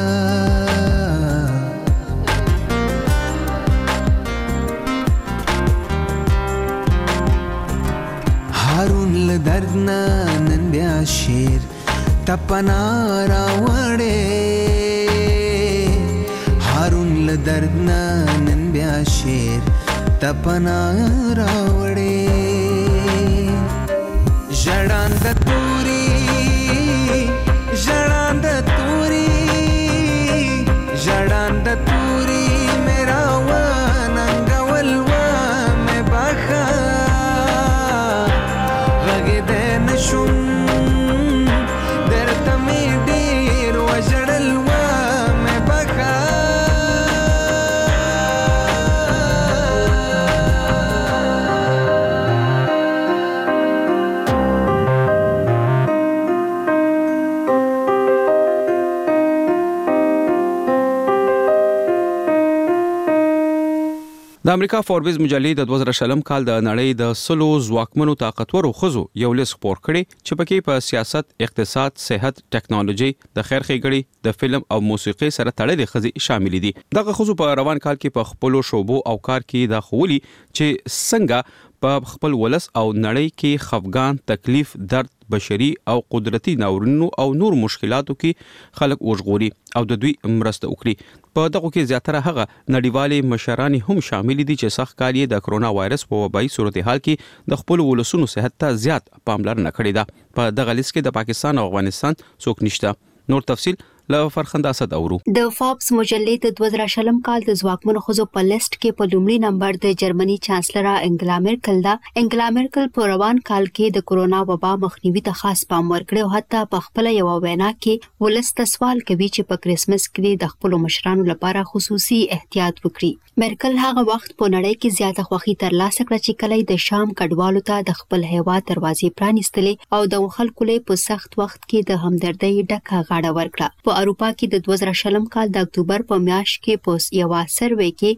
هارون له درد نه نن بیا شیر تپنا راوړې هارون له درد نه نن بیا شیر تپنا راوړې ژړاند توري ژړاند توري ژړاند توري میرا وننګول و مې بخا غږ دې نشم درته مې ډېر وژړل و مې بخا د امریکا فوربز مجلې د 2020 کال د نړۍ د سلو ځواکمنو طاقتورو خزو یو لیست خپور کړي چې پکې په سیاست، اقتصاد، صحت، ټیکنالوژي، د خیر ښېګړې، د فلم او موسیقي سره تړلې خزي شامل دي. دغه خزو په روان کال کې په خپل شوبو او کار کې د خولي چې څنګه په خپل ولس او نړۍ کې خفګان، تکلیف، درد، بشري او قدرتي ناورینونو او نور مشکلاتو کې خلک وژغوري او د دوی مرسته وکړي. په دغه کې زیاتره هغه نړیوالې مشران هم شامل دي چې سخت کال یې د کرونا وایرس په وبایي صورتحال کې د خپل ولسونو صحت ته زیات پاملرنه کړې ده. په دغه لیست کې د پاکستان او افغانستان څوک نشته. نور تفصيل له فرخنده اسد اورو. د فابس مجلې د 2020 کال د ځواکمنو خزو په لیست کې په لومړي نمبر د جرمني چانسلر انګلا میرکل ده. انګلا میرکل په روان کال کې د کرونا وبا مخنیوي ته خاص پام ورکړ او حتی په خپل یو وینا کې ولست سوال کوي چې په کریسمس کې د خپل مشرانو لپاره خصوصي احتیاط وکړي. میرکل هغه وخت په نړۍ کې زیاته خوښي ترلاسه کړه چې کله د شام کډوالو ته د خپل هیواد دروازې پرانیستلې او د خلکو له په سخت وخت کې د همدردۍ ډکه غاړه ورکړه. په اروپا کې د 2020 کال د اکتوبر په میاشت کې په یو سروې کې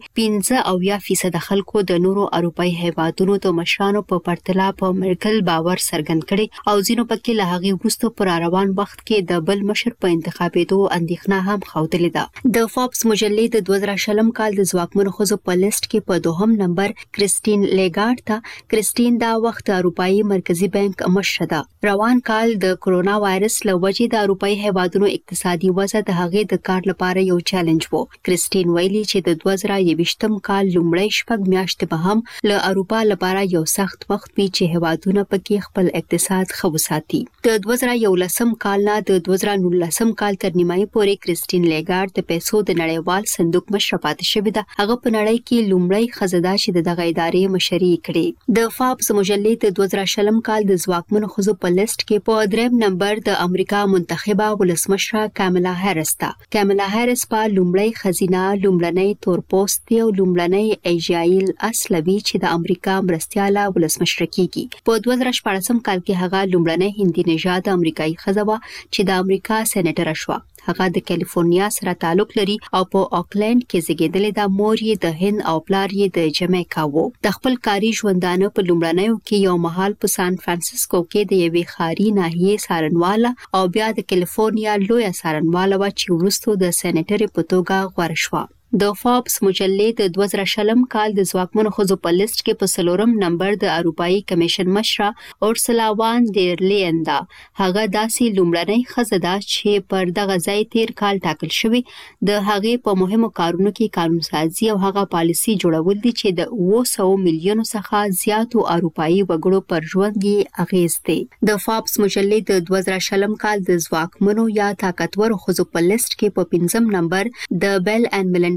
15% خلکو د نورو اروپאי هیوادونو د مشرانو په پرتله په میرکل باور څرګند کړي او ځینو پکې له هغه وروسته پر روان وخت کې د بل مشر په انتخابېدو اندېښنه هم خوتلې ده. د فابس مجلې د 2020 کال د ځواکمنو خزو په لیست کې په دوهم نمبر کریسټین لیګارډ ته. کریسټین دا وخت اروپאי مرکزی بانک مشر ده. روان کال د کرونا وایرس له وجې د اروپאי هیوادونو اقتصادي وضع د هغه د کار لپاره یو چیلنج وو. کریسټین ویلي چې د 2020 کال لومړی شپږ میاشتې به هم له اروپا لپاره یو سخت وخت وي چې هیوادونه پکې خپل اقتصاد ښه وساتي. د 2011 کال نه د 2019 کال تر نیمایي پورې کریسټین لیګارډ د پیسو د نړیوال صندوق مشر پاتې شوې ده. هغه په نړۍ کې لومړی خزدا چې دغه ادارې مشري کړې. د فابس مجلې د 2020 کال د ځواکمنو خزو په لیست کې په دریم نمبر د امریکا منتخبه ولسمشره کاملا هریس ده. کاملا هریس په لومړی خزینه، لومړنۍ تورپوست او لومړنۍ ایجایل اصلوي چې د امریکا مرستياله ولسمشره کیږي. په 2014 کال کې هغه لومړنۍ هندي نژاد امریکایي خزه و چې د امریکا سېنیټر شوه. هغه د کالیفورنیا سره تعلق لري او په آکلند کې زیږیدلې ده. مور یې د هند او پلار یې د جمیکا وو. د خپل کاري ژوندانه په لومړنیو کې یو مهال په سان فرانسیسکو کې د یوې ښاري ناحیې څارنواله او بیا د کالیفورنیا لویه څارنواله و چې وروسته د سېنیټر په توګه غوړه شوه. د فابس مجلې د 2020 کال د ځواکمنو خزو په لیست کې په څلورم نمبر د اروپאי کمیشن مشره اورسلا وان ډیر لیین ده. هغه داسې لومړنۍ خزه ده چې پر دغه ځای تیر کال ټاکل شوی. د هغې په مهمو کارونو کې قانون سازي او هغه پالیسي جوړول دي چې د 200 میلیونو څخه زیاتو اروپאי وګړو پر ژوند یې اغیز دی. د فابس مجلې د 2020 کال د ځواکمنو یا طاقتورو خزو په لیست کې په 5م نمبر د بیل اینڈ میلنډا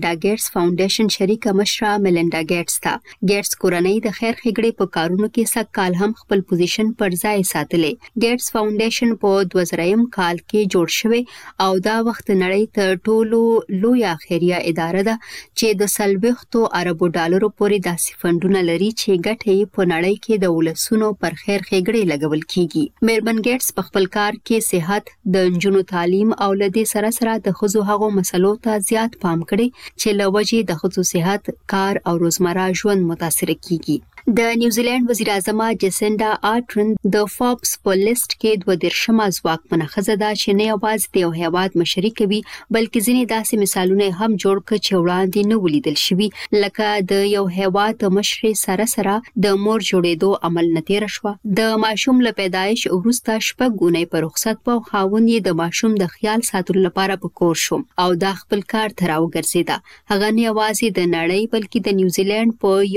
میلینډا ګیټس فاونډیشن شریکه مشره میلینډا ګیټس ته ګیټس کورنۍ د خیر ښېګړې په کارونو کې سږ کال هم خپل پوزیشن پر ځای ساتلې. ګیټس فاونډیشن په 2000 کال کې جوړ شوی او دا وخت نړۍ ته ټولو لوی خیریه اداره ده چې د 40 اربو ډالرو پورې داسې فندونه لري چې ګټه یې په نړۍ کې د ولسونو پر خیر ښېګړې لګول کیږي. میرمن ګیټس په خپل کار کې صحت، د نجونو تعلیم او لدې سره د ښځو هغو مسلو ته زیات پام کړي چې له وجې د ښځو صحت، کار او روزمره ژوند متاثر کیږي. د نیوزیلند وزیر اعظم جسینډا آرټرن د فوربس په لیست کې 22مه ځواکمنه ښځه ده چې نه یوازې د یو هیواد مشري کوي بلکې ځینې داسې مثالونه هم جوړ کړي چې وړاندې نه ولیدل شوي، لکه د یو هیواد مشري سره د مور جوړېدو عمل نه تیر شو. د ماشوم له پیدایش وروسته شپږ ګونې په رخصت په خاوند یې د ماشوم د خیال ساتلو لپاره په کور شو او دا خپل کار ته راوګرځیده. هغه نه یوازې د نړۍ بلکې د نیوزیلند په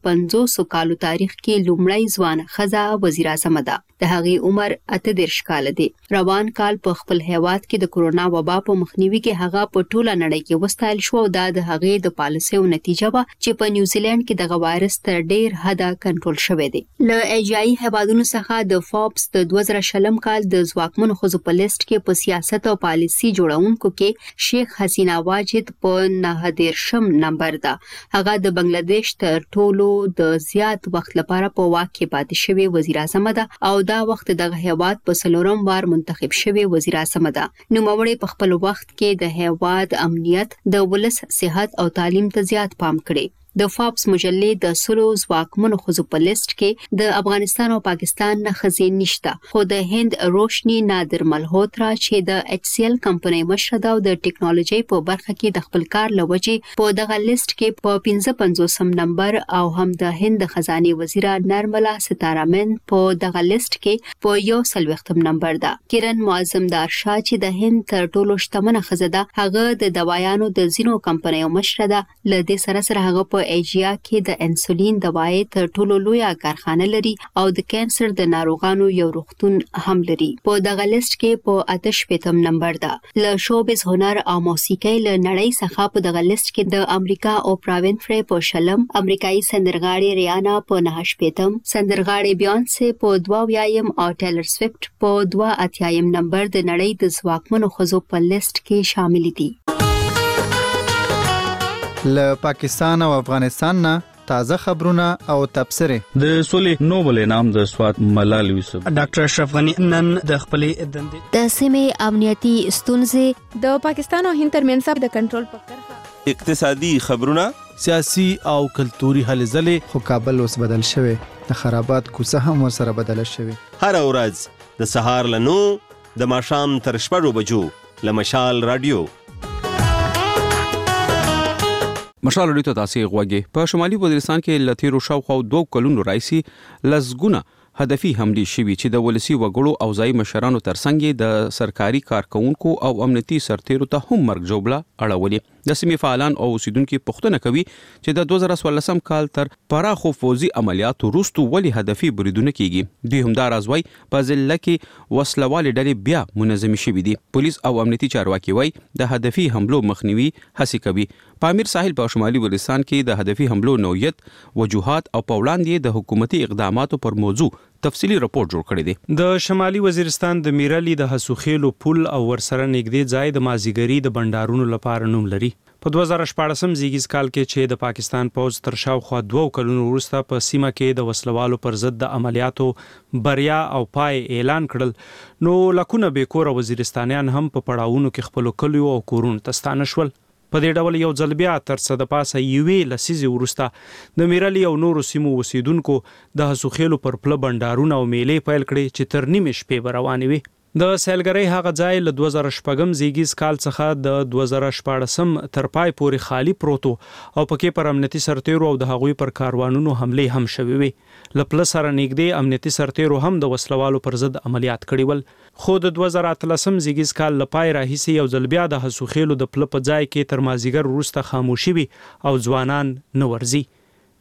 150 کالو تاریخ کې لومړی ځوان ښځه وزیر اعظم ده. د هغې عمر 38 کال دی. روان کال په خپل هیواد کې د کرونا وبا په مخنیوي کې هغه په ټوله نړۍ کې وستایل شو او دا د هغې د پالیسیو نتیجه وه چې په نیوزیلند کې دغه وایرس تر ډیر حده کنټرول شوی دی. له ایجایي هیوادونو څخه د فوربس د 2020 کال د ځواکمنو ښځو په لیست کې په سیاست او پالیسي جوړونکو کې شیخ حسینا واجد په 19 نمبر ده. هغه د بنگلاديش تر ټولو د زیات وخت لپاره په واک کې پاتې شوی وزیر اعظم ده او دا وخت دغه هیواد په 4م وار منتخب شوی وزیر اعظم ده. نوموړی په خپل وخت کې د هیواد امنیت، د ولس صحت او تعلیم ته زیات پام کړی. د فوربس مجلې د 100 ځواکمنو ښځو په لیست کې د افغانستان او پاکستان نه ښځې نشته، خو د هند روشنی نادر ملهوترا چې د HCL کمپنۍ مشره ده او د ټیکنالوژي په برخه کې د خپل کار لوجې په دغه لیست کې په 55 نمبر او هم د هند خزانه وزیره نرملا ستارامن په دغه لیست کې په 41 نمبر ده. کرن معظمدار شاه چې د هند تر ټولو شتمنه ښځه ده، هغه د دوايانو د زینو کمپنیو مشره ده. لدې سره هغه په ایجیا کې د انسولین دوايي تر ټولو لویه کارخانه لري او د کانسر د ناروغانو یو روغتون هم لري. په دغه لیست کې په 88 نمبر ده. له شوبز هنر او موسیقي له نړۍ څخه په دغه لیست کې د امریکا اوپرا وینفري په 40م، امریکایي سندرغاړي ریانا په 89م، سندرغاړي بیونسي په 22م او ټیلر سویفټ په 82م نمبر د نړۍ د ځواکمنو ښځو په لیست کې شامل دي. له پاکستان او افغانستان نه تازه خبرونه او تبصره. د سولې نوبل انعام د سواد ملال یوسف ډاکټر اشرف غنی نن د خپلې دندې د سیمې امنیتي ستونزې، د پاکستان او هند ترمنځ د کنټرول په کرښه، اقتصادي خبرونه، سیاسي او کلتوري هلې ځلې. خو کابل اوس بدل شوی، د خرابات کوڅه هم ورسره بدل شوی. هر ورځ د سهار له 9 د ماښام تر 6 بجو له مشال رادیو. مشال رادیو ته تاسو غوږی. په شمالي وزیرستان کې لتیرو شاوخوا 2 کلونو راځي لزګونه هدفي حملې شوي چې د ولسی وګړو او ځای مشرانو ترڅنګ د سرکاري کارکونکو او امنیتي سرتیرو ته هم مرګ جوړه اړولې. د سیمې فعالان او اوسیدونکو پوښتنه کوي چې د 2014 کال تر پراخو فوزي عملیاتو وروسته ولې هدفي بریدونه کیږي. دوی هم دا راځوي په ځل کې وسلوال ډلې بیا منظم شوي دي. پولیس او امنیتي چارواکي وایي د هدفي حملو مخنیوي هڅه کوي. پامیر ساحل په شمالي وزیرستان کې د هدفي حملو نوعیت، وجوهات او په وړاندې د حکومتي اقداماتو پر موضوع تفصیلی رپورت جوړ کړی دی. د شمالي وزیرستان د میرالي د حسوخیلو پل او ورسره نږدې ځای د مازیګری د بندارونو لپاره نوم لري. په 2014 زیږیز کال کې چې د پاکستان پوز تر شاوخوا 2 کلونو وروسته په سیمه کې د وسلوالو پر ضد د عملیاتو بریا او پای اعلان کړل، نو لکونه بیکوره وزیرستانیان هم په پړاوونو کې خپل کلیو او کورونو ته ستانه شول. په دې ډول یو ځل بیا تر څه د پاسه یوې لسیزې وروسته د میرالي او نورو سیمو اوسیدونکو د حسوخیلو پر پله بندارونه او میلې پیل کړې چې تر نیمې شپې به روانې وي. د سیلګرۍ هغه ځای له 2014 زیږیز کال څخه د 2014 تر پای پورې خالی پروتو او پکې پر امنیتي سرتیرو او د هغوی پر کاروانونو حملې هم شوې وي. له پله سره نږدې امنیتي سرتیرو هم د وسلوالو پر ضد عملیات کړي ول. خو د 2013 زیږیز کال لپاره راهیسي یو ځل بیا د حسوخیلو د پله په ځای کې تر مازیګر وروسته خاموشي وي او ځوانان نه ورځي.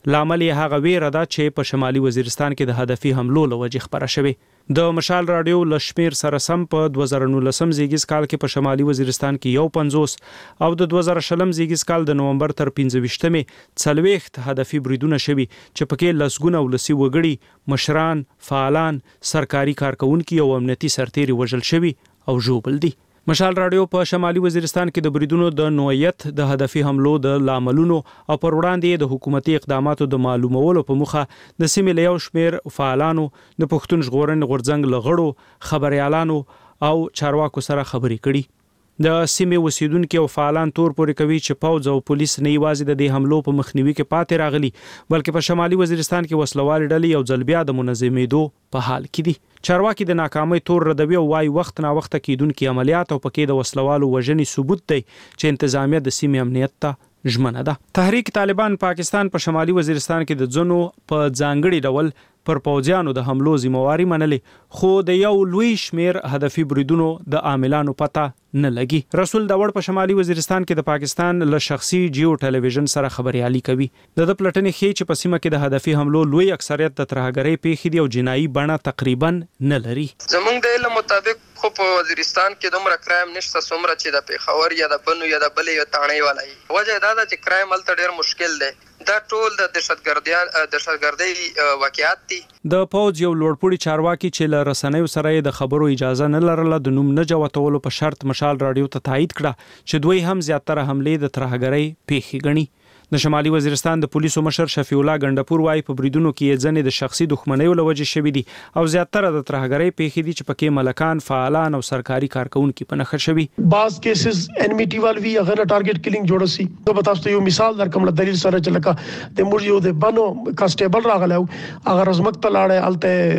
لامل یې هغه ویره ده چې په شمالي وزیرستان کې د هدفي حملو له وجې خبره شوې. د مشال رادیو له شمیر سره سم په 2019 زیږیز کال کې په شمالي وزیرستان کې 50 او د 2020 زیږیز کال د نومبر تر 15 40 هدفي بریدونه شوي چې پکې لسګونه ولسی وګړي، مشران، فعالان، سرکاري کارکونکي او امنیتي سرتیري وژل شوي او ژوبل دي. مشال رادیو په شمالي وزیرستان کې د بریدونو د نوعیت، د هدفي حملو د لاملونو او پر وړاندې د حکومتي اقداماتو د معلومولو په موخه د سیمې له یو شمیر فعالانو، د پښتون ژغورنې غورځنګ لغړو، خبريالانو او چارواکو سره خبرې کړي. د سیمې اوسیدونکو او فعالان تور پورې کوي چې پوځ او پولیس نه یوازې د دې حملو په مخنیوي کې پاتې راغلي، بلکې په شمالي وزیرستان کې وسلوال ډلې یو ځل بیا د منظمېدو په حال کې دي. چارواکي د ناکامۍ تور ردوي او وايي وخت نا وخت کېدونکي عملیات او پکې د وسلوالو وژنې ثبوت دی چې انتظامیه د سیمې امنیت ته ژمنه ده. تحریک طالبان پاکستان په شمالي وزیرستان کې د ځنو په ځانګړي ډول پر پوځیانو د حملو ذمہواری منلې، خو د یو لوی شمیر هدفي بریدونو د عاملانو پته نه لګي. رسول داوړ په شمالي وزیرستان کې د پاکستان له شخصي جیو ټلویزیون سره خبريالي کوي. د پلټنې خې چې په سیمه کې د هدفي حملو لوی اکثریت د ترهګرۍ پیښې دی او جنایي بڼه تقریبا نه لري. زمونږ د علم مطابق خو په وزیرستان کې دومره کرایم نشته څومره چې د پیښور یا د بنو یا د بلې یا تانړې ولای. وجه دا ده چې کرایم هلته ډېر مشکل دی. دا ټول د دهشتګردۍ واقعیات دي. د پوځ یو لوړپوړي چارواکي چې له رسنیو سره د خبرو اجازه نه لرله د نوم نه جوتولو په شرط مشال رادیو ته تایید کړه چې دوی هم زیاتره حملې د ترهګرۍ پیښې ګڼي. د شمالي وزیرستان د پولیسو مشر شفیع الله ګندپور وايي په بریدونو کې ځنې د شخصي دښمنۍ له وجې شوي دي او زیاتره د ترهګرۍ پیښې دي چې پکې ملکان، فعالان او سرکاري کارکونکي په نښه شوي. بعض کیسز انمیټي والوي هغه ټارګټ کیلینګ جوړ شي. زه به تاسو ته یو مثال درکوم له دلیل سره چې لکه د موږ یو د بنو کانسټیبل راغلی هغه رزمک ته لاړی،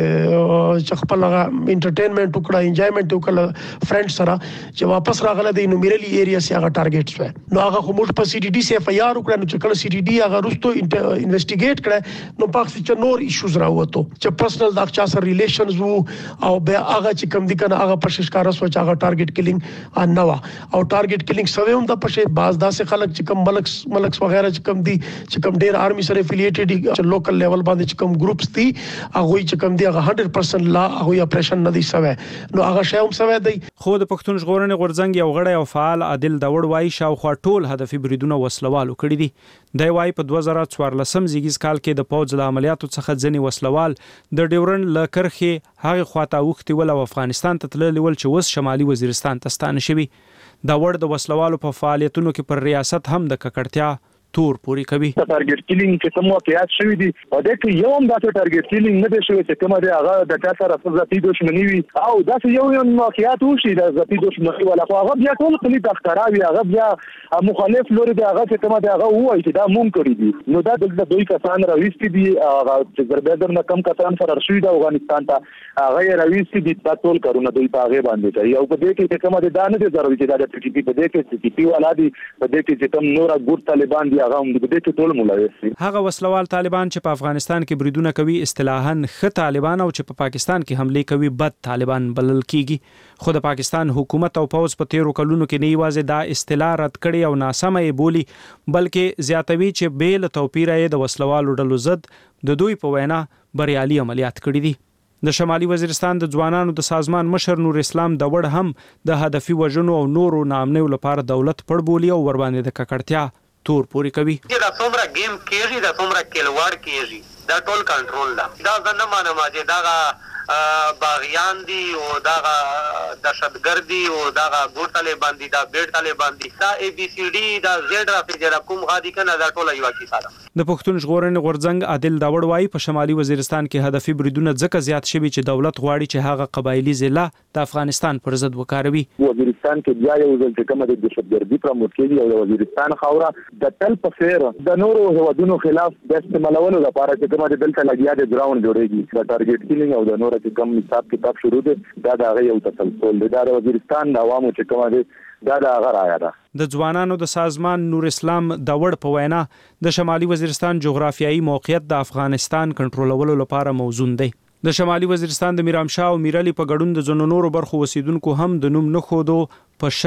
هلته چې خپل هغه انټرټینمنټ وکړه، انجوایمنټ وکړه فرینډ سره، چې واپس راغلی د نومیرلی ایریا سي هغه ټارګټ شو. نو هغه خو موږ په سی ډي ډي سي اف آی آر وکړه، نو کله سی ډي ډي هغه رستو انویسټیګیټ کړه نو پاک چې نور ایشوز راوته چې پرسنل د چا سره ریلیشنز وو او به هغه چې کم دي کنه هغه په شکار سو چې هغه ټارګټ کیلینګ ان نو او ټارګټ کیلینګ سوي هم د پښه باز داسې خلک چې کم ملکس وغیرہ چې کم دي چې کم ډیر آرمي سره افیلیټډ دي چې لوکل لیول باندې چې کم ګروپس دي هغه چې کم دي هغه 100% لا هغه اپریشن نه دي سوي نو هغه شی هم سوي دي. خو د پښتون ژغورنې غورځنګ یو غړی او فعال عادل داوړ وايي شاوخوا ټول هدفي بریدونه وسلوالو کړی دي. دی وايي په 2014 زیږیز کال کې د پوځ له عملیاتو څخه ځنې وسلوال د ډیورن له کرخې هغه خواته اوښتي ول او افغانستان ته تللي ول چې اوس شمالي وزیرستان ته ستانه شوي. دا وړ د وسلوالو په فعالیتونو کې پر ریاست هم د ککړتیا تور پوری کوي. ټارګټ کیلینګ چې کوم واقعیت شوی دي او دا کې یو هم دا ټارګټ کیلینګ نه دی شوی چې کومه دی هغه د چا سره ذاتي دښمنی وي او دا یو واقعیت وشي د ذاتي دښمنی ولا خو هغه بیا ټول کلی تخراوي هغه بیا مخالف لوري دی هغه چې کومه دی هغه وایي چې دا مونږ کړی دي نو دا د دوی کسان راويستي دي هغه چې زربېدر نه کم کسان سره رسوي د افغانستان ته هغه راويستي دي دا ټول کارونه دوی په هغه باندې کوي او په دې کې کومه دی دا نه دی ضروري چې دا د پی ټی پی په دې کې پی ټی پی ولا دي په دې کې چې کوم نور ګور طالبان دي هغه هم د دې ټول ملایوي. هغه وسلوال طالبان چې په افغانستان کې بریدونه کوي اصطلاحاً ښه طالبان او چې په پاکستان کې حمله کوي بد طالبان بلل کیږي. خو د پاکستان حکومت او پوز په 13 کلونو کې نه یوازې دا اصطلاح رد کړي او ناسمه یې بولی بلکې زیاتوي چې بیل توپیر یې د وسلوالو ډلو ضد د دوی په وینا بریالي عملیات کړي دي. د شمالي وزیرستان د ځوانانو د سازمان مشر نور اسلام داوړ هم د هدفي وژنو او نورو نامنیو لپاره دولت پړ بولی او ور باندې د ککړتیا تور پوری کوي. دا څومره گیم کیږي دا څومره کلوار کیږي دا ټول کنټرول دا نه مانم چې دا باغیان دي او دا دهشتګردي او دا ګور طالبان دي دا بیړ طالبان دي دا ای بی سی ډي دا زیډ را پیجره کوم غادي کنه دا ټول یو کیسه ده. د پښتون ژغورنې غورځنګ عادل داوړ وايي په شمالي وزیرستان کې هدفي بریدونه ځکه زیات شوي چې دولت غواړي چې هغه قبایلی ضلع د افغانستان پر ضد وکاروي. وزیرستان کې بیا یو ځل چې کومه د دهشتګردي پرموټ کیږي او د وزیرستان خاوره د تل په فیر د نورو هوادونو خلاف د استعمالولو لپاره چې کومه د دلته لګیا د ګراوند جوړېږي د ټارګټ کیلینګ او د نورو چې کوم حساب کتاب شروع دي دا د یو تسلسل دی دا د وزیرستان د عوامو چې کومه دي دا د غرایا ده. د ځوانانو د سازمان نور اسلام داوړ په وینا د شمالي وزیرستان جغرافیایي موقعیت د افغانستان کنټرولولو لپاره موزون دی. د شمالي وزیرستان د میرامشاه او میرعلي په ګډون د ځینو نورو برخو اوسیدونکو هم د نوم نه خودو په شرط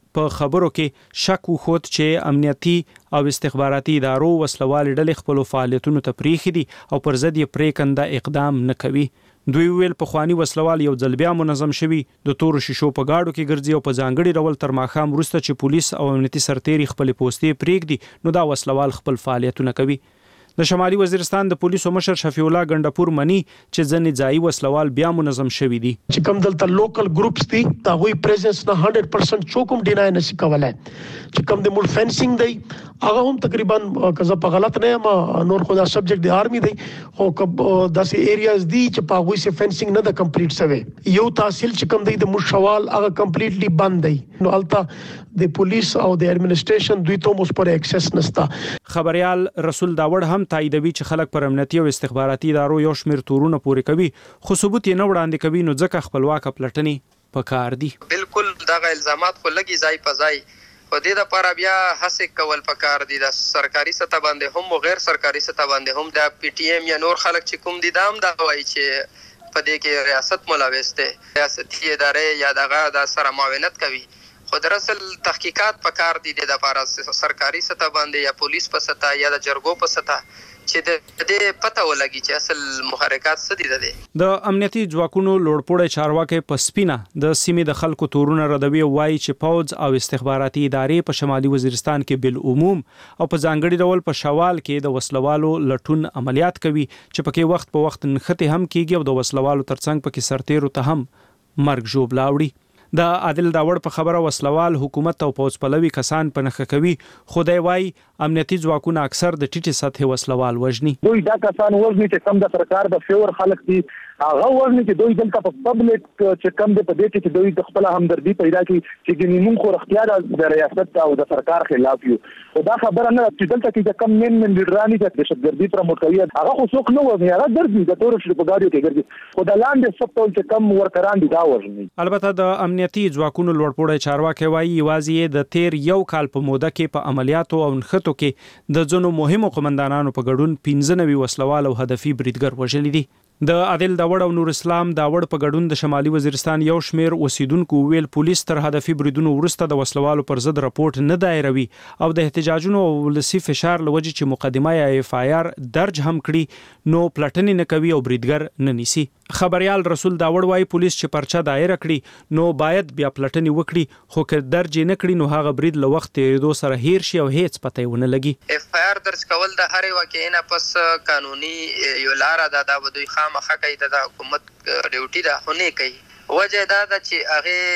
په خبرو کې شک وخوت چې امنیتي او استخباراتي ادارو وسلوال ډلې خپل فعالیتونو ته پریښي دي او پر ضد یې پریکنده اقدام نه کوي. دوی ویل په خواني وسلوال یو ځل بیا منظم شوي د تورو شیشو په گاډو کې ګرځي او په ځانګړي ډول تر ماښام وروسته چې پولیس او امنیتي سرتېري خپل پوستې پریږدي نو دا وسلوال خپل فعالیتونه کوي. د شمالي وزیرستان د پولیسو مشر شفیع الله ګندپور منی چې ځنې ځایي وسلوال بیا منظم شوي دي. چې کوم دلته لوکل ګروپس دي دا غوي پریزنس نه 100% چوکم ډینای نشي کولای. چې کوم د مول فینسینګ دی هغه هم تقریبا کزه په غلط نه ما نور خدا سبجیکټ د آرمي دی خو داسې ایریاز دي چې په غوي سه فینسینګ نه د کمپلیټ سوي. یو تحصیل چې کوم دی د مشوال هغه کمپلیټلی بند دی. نو البته د پولیس او د ایڈمنسټریشن دوی ته اوس پر ایکسس نشتا. خبريال رسول داوړ هم تاییدوي چې خلک پر امنیتي او استخباراتي ادارو یو شمیر تورونه پوري کوي خو ثبوت یې نه وړاندې کوي نو ځکه خپلواک پلټنې پکار دي. بالکل دغه الزامات خو لګي ځای په ځای خو دې د لپاره بیا هڅه کول پکار دي د سرکاري سطح باندې هم او غیر سرکاري سطح باندې هم د پی ټی ایم یا نور خلک چې کوم دي دام دا وایي چې په دې کې ریاست ملوث ده ریاستي ادارې یا دغه د سره معاونت کوي خو دراصل تحقیقات پکار دي د لپاره سرکاري سطح باندې یا پولیس په سطح یا د جرګو په سطح چې د دې پته ولګي چې اصل محرکات څه دي. د امنیتي ځواکونو لوړپوړی چارواکي په سپینه د سیمې د خلکو تورونه ردوي وایي چې پوز او استخباراتي ادارې په شمالي وزیرستان کې بل عموم او په ځانګړي ډول په شوال کې د وسلوالو لټون عملیات کوي چې پکې وخت په وخت نښته هم کیږي او د وسلوالو ترڅنګ پکې سرتیرو ته هم مرګ ژوبلا وړي. د عادل داوړ په خبره وسلوال حکومت او پوز پلوي کسان په نخښه کوي خدای وای امنیتي ځواکونه اکثر د ټیټي سطح وسلوال وژني. دوی دا کسان وژني چې کم د سرکار د فیور خلک دي هغه وژني چې دوی دلته په پبلک چې کم د پدې کې دوی د خپل همدردي پیدا کوي چې ګنیمون خو اختیار د ریاست او د سرکار خلاف یو او دا خبره نه چې دلته کې کم من لیډرانی چې دهشتګردي پروموټ کوي هغه خو څوک نه وژني هغه ګرځي د تور شل په ګاډیو کې ګرځي خو د لاندې سپټول چې کم ورکران دي دا وژني. البته د امنیتي ځواکونو لوړپوړی چارواکي وایي یوازې د تیر یو کال په موده کې په عملیاتو او نښتو کې د ځینو مهمو قومندانانو په ګډون 15 وسلوال او هدفي بریدګر وژلي دي. د عادل داوړ او نور اسلام داوړ په ګډون د شمالي وزیرستان یو شمیر اوسیدونکو ویل پولیس تر هدفي بریدونو وروسته د وسلوالو پر ضد راپورټ نه دایروي او د احتجاجونو او ولسی فشار لوجه چې مقدمه یا اف آی آر درج هم کړي نو پلټنې نه کوي او بریدګر نه نیسي. خبريال رسول داوړ وايي پولیس چې پرچا دایره کړي نو باید بیا پلټنې وکړي خو که درج نه کړي نو هغه برید له وخت تیریدو سره هیر شي او هیڅ پته ونه لګي. اف آی آر درج کول د هر واقعې نه پس قانوني یو لار ده د دوی خامخا کوي د حکومت ډیوټي ده خو نه کوي. وجه دا ده چې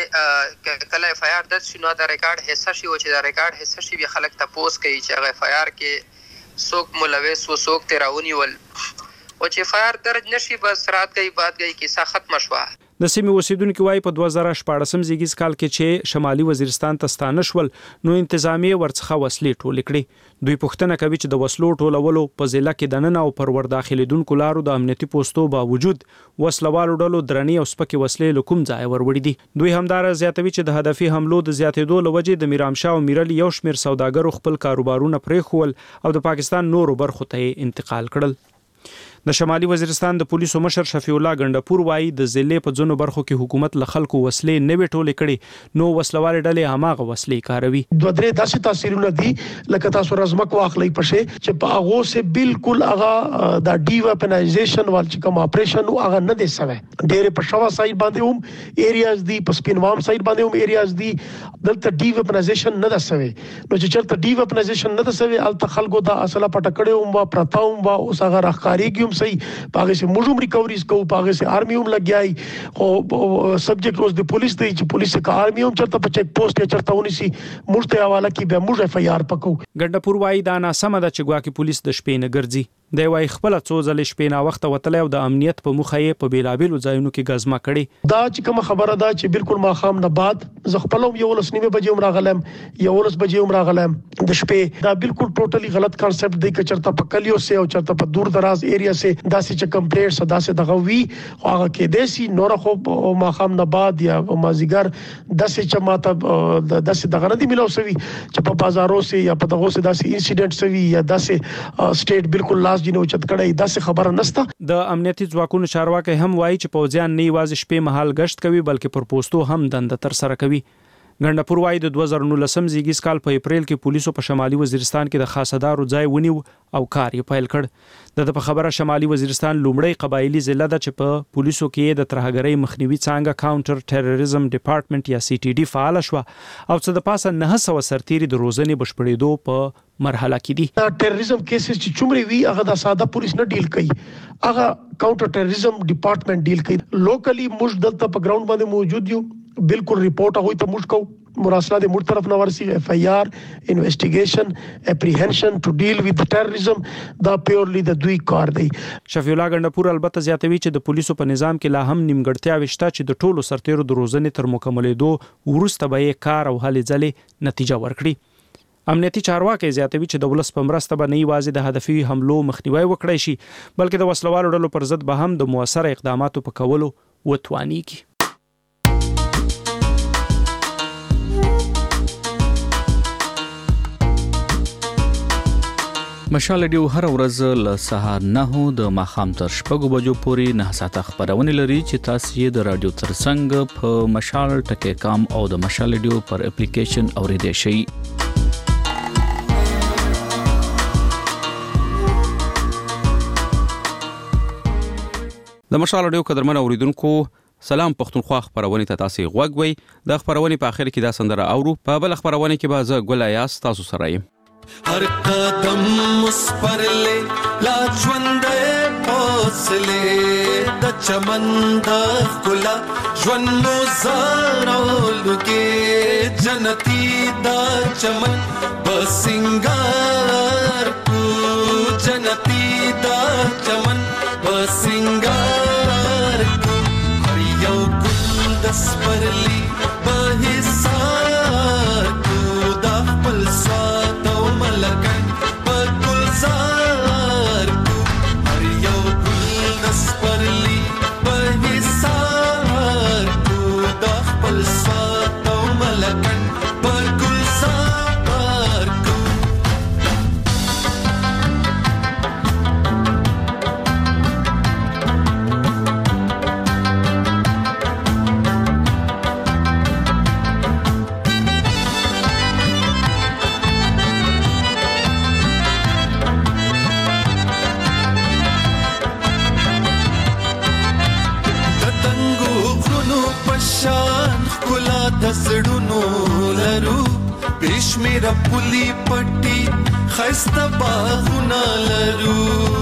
هغه کله اف آی آر درج شنو د ریکارډ حصہ شي او چې د ریکارډ حصہ شي به خلک تاسو کوي چې هغه اف آی آر کې څوک ملوث و څوک تراونی ول او چې فار درج نشي بس رات گئی بات گئی کیسه ختم شوه. د سیمې اوسیدونکو وايي په 2014 زیږیز کال کې چې شمالي وزیرستان ته ستانه شول نو انتظامیه ورڅخه وسلې ټولې کړې. دوی پوښتنه کوي چې د وسلو ټولولو په ضلع کې د نن او پر ور داخليدونکو لارو د امنیتي پوسټو باوجود وسلوالو ډلو درنی او سپکې وسلې لکوم ځای وروړي دي. دوی همدار زیاتوي چې د هدفي حملو د زیاتېدو لوجې د میرامشاه او میرل یو شمیر سوداګرو خپل کاروبارونه پرېښول او د پاکستان نورو برخو ته انتقال کړل. د شمالي وزیرستان د پولیسو مشر شفیع الله ګندپور وایي د ضلع په ځینو برخو کې حکومت له خلکو وسلې نه وټولې کړي نو وسلوال ډلې هماغه وسلې کاروي. دوه درې داسې تاثیرونه دي لکه تاسو رزمک واخلئ پښې چې په هغه سه بالکل هغه د ډی ویپنایزیشن وال چې کوم اپریشن هغه نه دي سوي. ډېر په شوا سایډ باندې هم ایریاز دي په سپینوام سایډ باندې هم ایریاز دي دلته ډی ویپنایزیشن نه ده سوي. نو چې چرته ډی ویپنایزیشن نه ده سوي الته خلکو د اصله پټکړې هم وا پرتاوم وا اوس هغه راخاريږي صحیح پاګه سه موږ هم ریکوريز کوو پاګه سه آرمي هم لګیای خو سبجیکټ اوس د پولیس دی چې پولیس کا آرمي هم چرته په چیک پوسټ یا چرته ونی سي موږ ته حواله کی به موږ اف آی آر پکو. ګندپور وایي دا ناسمه ده چې ګواکې پولیس د شپې نه ګرځي. دی وایي خپل څو ځلې شپې نه وخت وتلی او د امنیت په مخه یې په بیلابیلو ځایونو کې غزما کړي. دا چې کوم خبره ده چې بالکل ماښام نه بعد زه خپل هم 11:30 بجې هم راغلم 11 بجې هم راغلم د شپې دا بالکل ټوټلی غلط کانسپټ دی چې چرته په کلیو سه او چرته په دور دراز ایریا سه داسې چې کمپلیټس داسې دغه وی هغه کې دیسي نور خو ماښام نه بعد یا مازیګر داسې چې ماته داسې دغه نه دی ملو سوي چې په بازارو سه یا په دغه سه داسې انسیډنټ سوي یا داسې سټیټ بالکل لاس جنو چت کړي داسې خبره نسته. د امنیتي ځواکونو چارواکي هم وایي چې پوځیان نه یوازې شپې مهال گشت کوي بلکې پر پوسټو هم دنده تر سره کوي. ګندپور وايي د 2019 زیږیز کال په اپریل کې پولیسو په شمالي وزیرستان کې د خاصدارو ځای ونیو او کار یې پیل کړ. د په خبره شمالي وزیرستان لومړی قبایلی ضلع ده چې په پولیسو کې د ترهګرۍ مخنیوي څانګه کاونټر ټیرریزم ډپارټمنټ یا CTD فعال شو او څه د پاسه 900 سرتیري د روزنې بشپړېدو په مرحله کې دي. ټیرریزم کیسز چې چومري وی هغه د ساده پولیس نه ډیل کوي، هغه کاونټر ټیرریزم ډپارټمنټ ډیل کوي. لوکلی موږ دلته په ګراوند باندې موجود یو، بالکل ریپورت هغه ته موږ کو مراسله د موږ طرف نه ورسي FIR انویسټیګیشن اپریهنشن ټو ډیل وذ ټیرریزم دا پیورلی د دوی کار دی. شفیع الله ګندپور البته زیاتوي چې د پولیسو په نظام کې لا هم نیمګړتیا وشته چې د ټولو سرتیرو د روزنې تر مکملېدو وروسته به یې کار او هلې ځلې نتیجه ورکړي. امنیتي چارواکي زیاتوي چې د ولس په مرسته به نه یوازې د هدفي حملو مخنیوي وکړي شي بلکې د وسلوالو ډلو پر ضد به هم د موثر اقداماتو په کولو وتوانیږي. مشال رادیو هر ورځ له سهار 9 د ماښام تر 6 بجو پورې 9 ساعته خبرونه لري چې تاسو یې د رادیو ترڅنګ په مشال ټکی کام او د مشال رادیو پر اپلیکیشن اوریدئ شئ. د مشال رادیو قدرمن اوریدونکو سلام پښتونخوا خبرونه ته تاسو غوږ وي. د خبرونه په اخر کې دا سندره اورو، په بل خبرونه کې به زه ګل ایاس تاسو سره یم. हर कदम उस पर ले ला ژوندې حوصله د چمن د ښکلا ژوند مو زارولږي جنتي د چمن بسنګار کو جنتي د چمن بسنګار کو هر یو ګل د سپرلی په حصار کو د خپل سواد لکن پر گلزار کو هر یو گل دس پرلی پر حصار کو دا خپل سواد او ملکن پر گلزار کو. دسړونو لرو بشمیره پولی پټي خسته باغونه لرو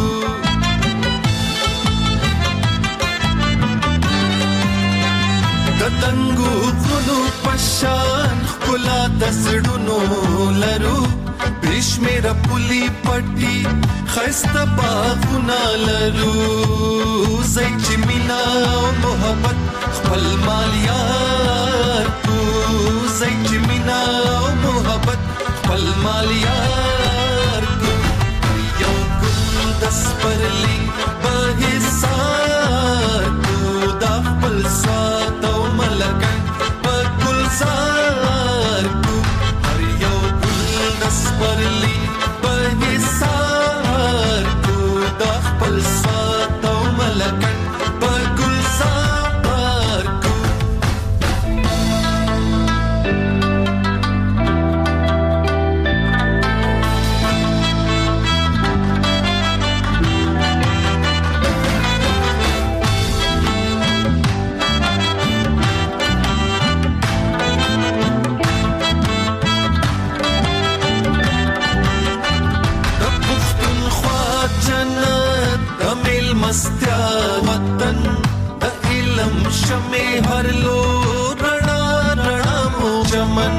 دتنګو غلو پشان خلا دسړونو لرو بشمیره پولی پټي خسته باغونه لرو زای چې مینا او محبت خپل مالیار کو زای چې مینا او محبت خپل مالیار کو یو ګل دس پرلی په حصار کو دا خپل سواد او ملکن په ګلزار کو هر یو ګل دس پرلی په حصار کو دا خپل سواد او ملکن په ګلزار کو. مستیا وطن د علم شمه هر لو رڼا رڼا مو چمن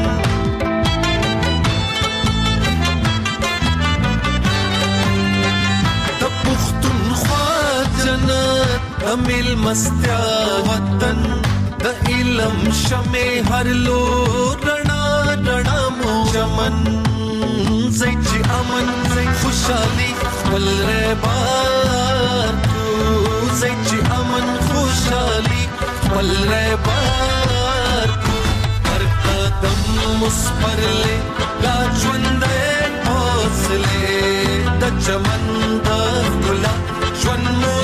د پښتونخوا جنت د مل مستیا وطن د علم شمه هر لو رڼا رڼا مو چمن زای چې امن خوشالي خپل ربار زای چې امن خوشالي خپل ربار هر قدم مسپرلې لا ژوندې حوصله د چمن د ښکلا ژوند مو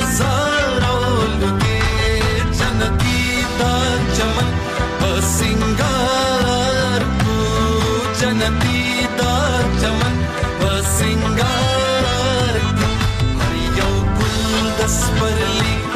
زارولږي جنتي د چمن په سنګار دا چمن و سنگار هر یو ګل د سپرلی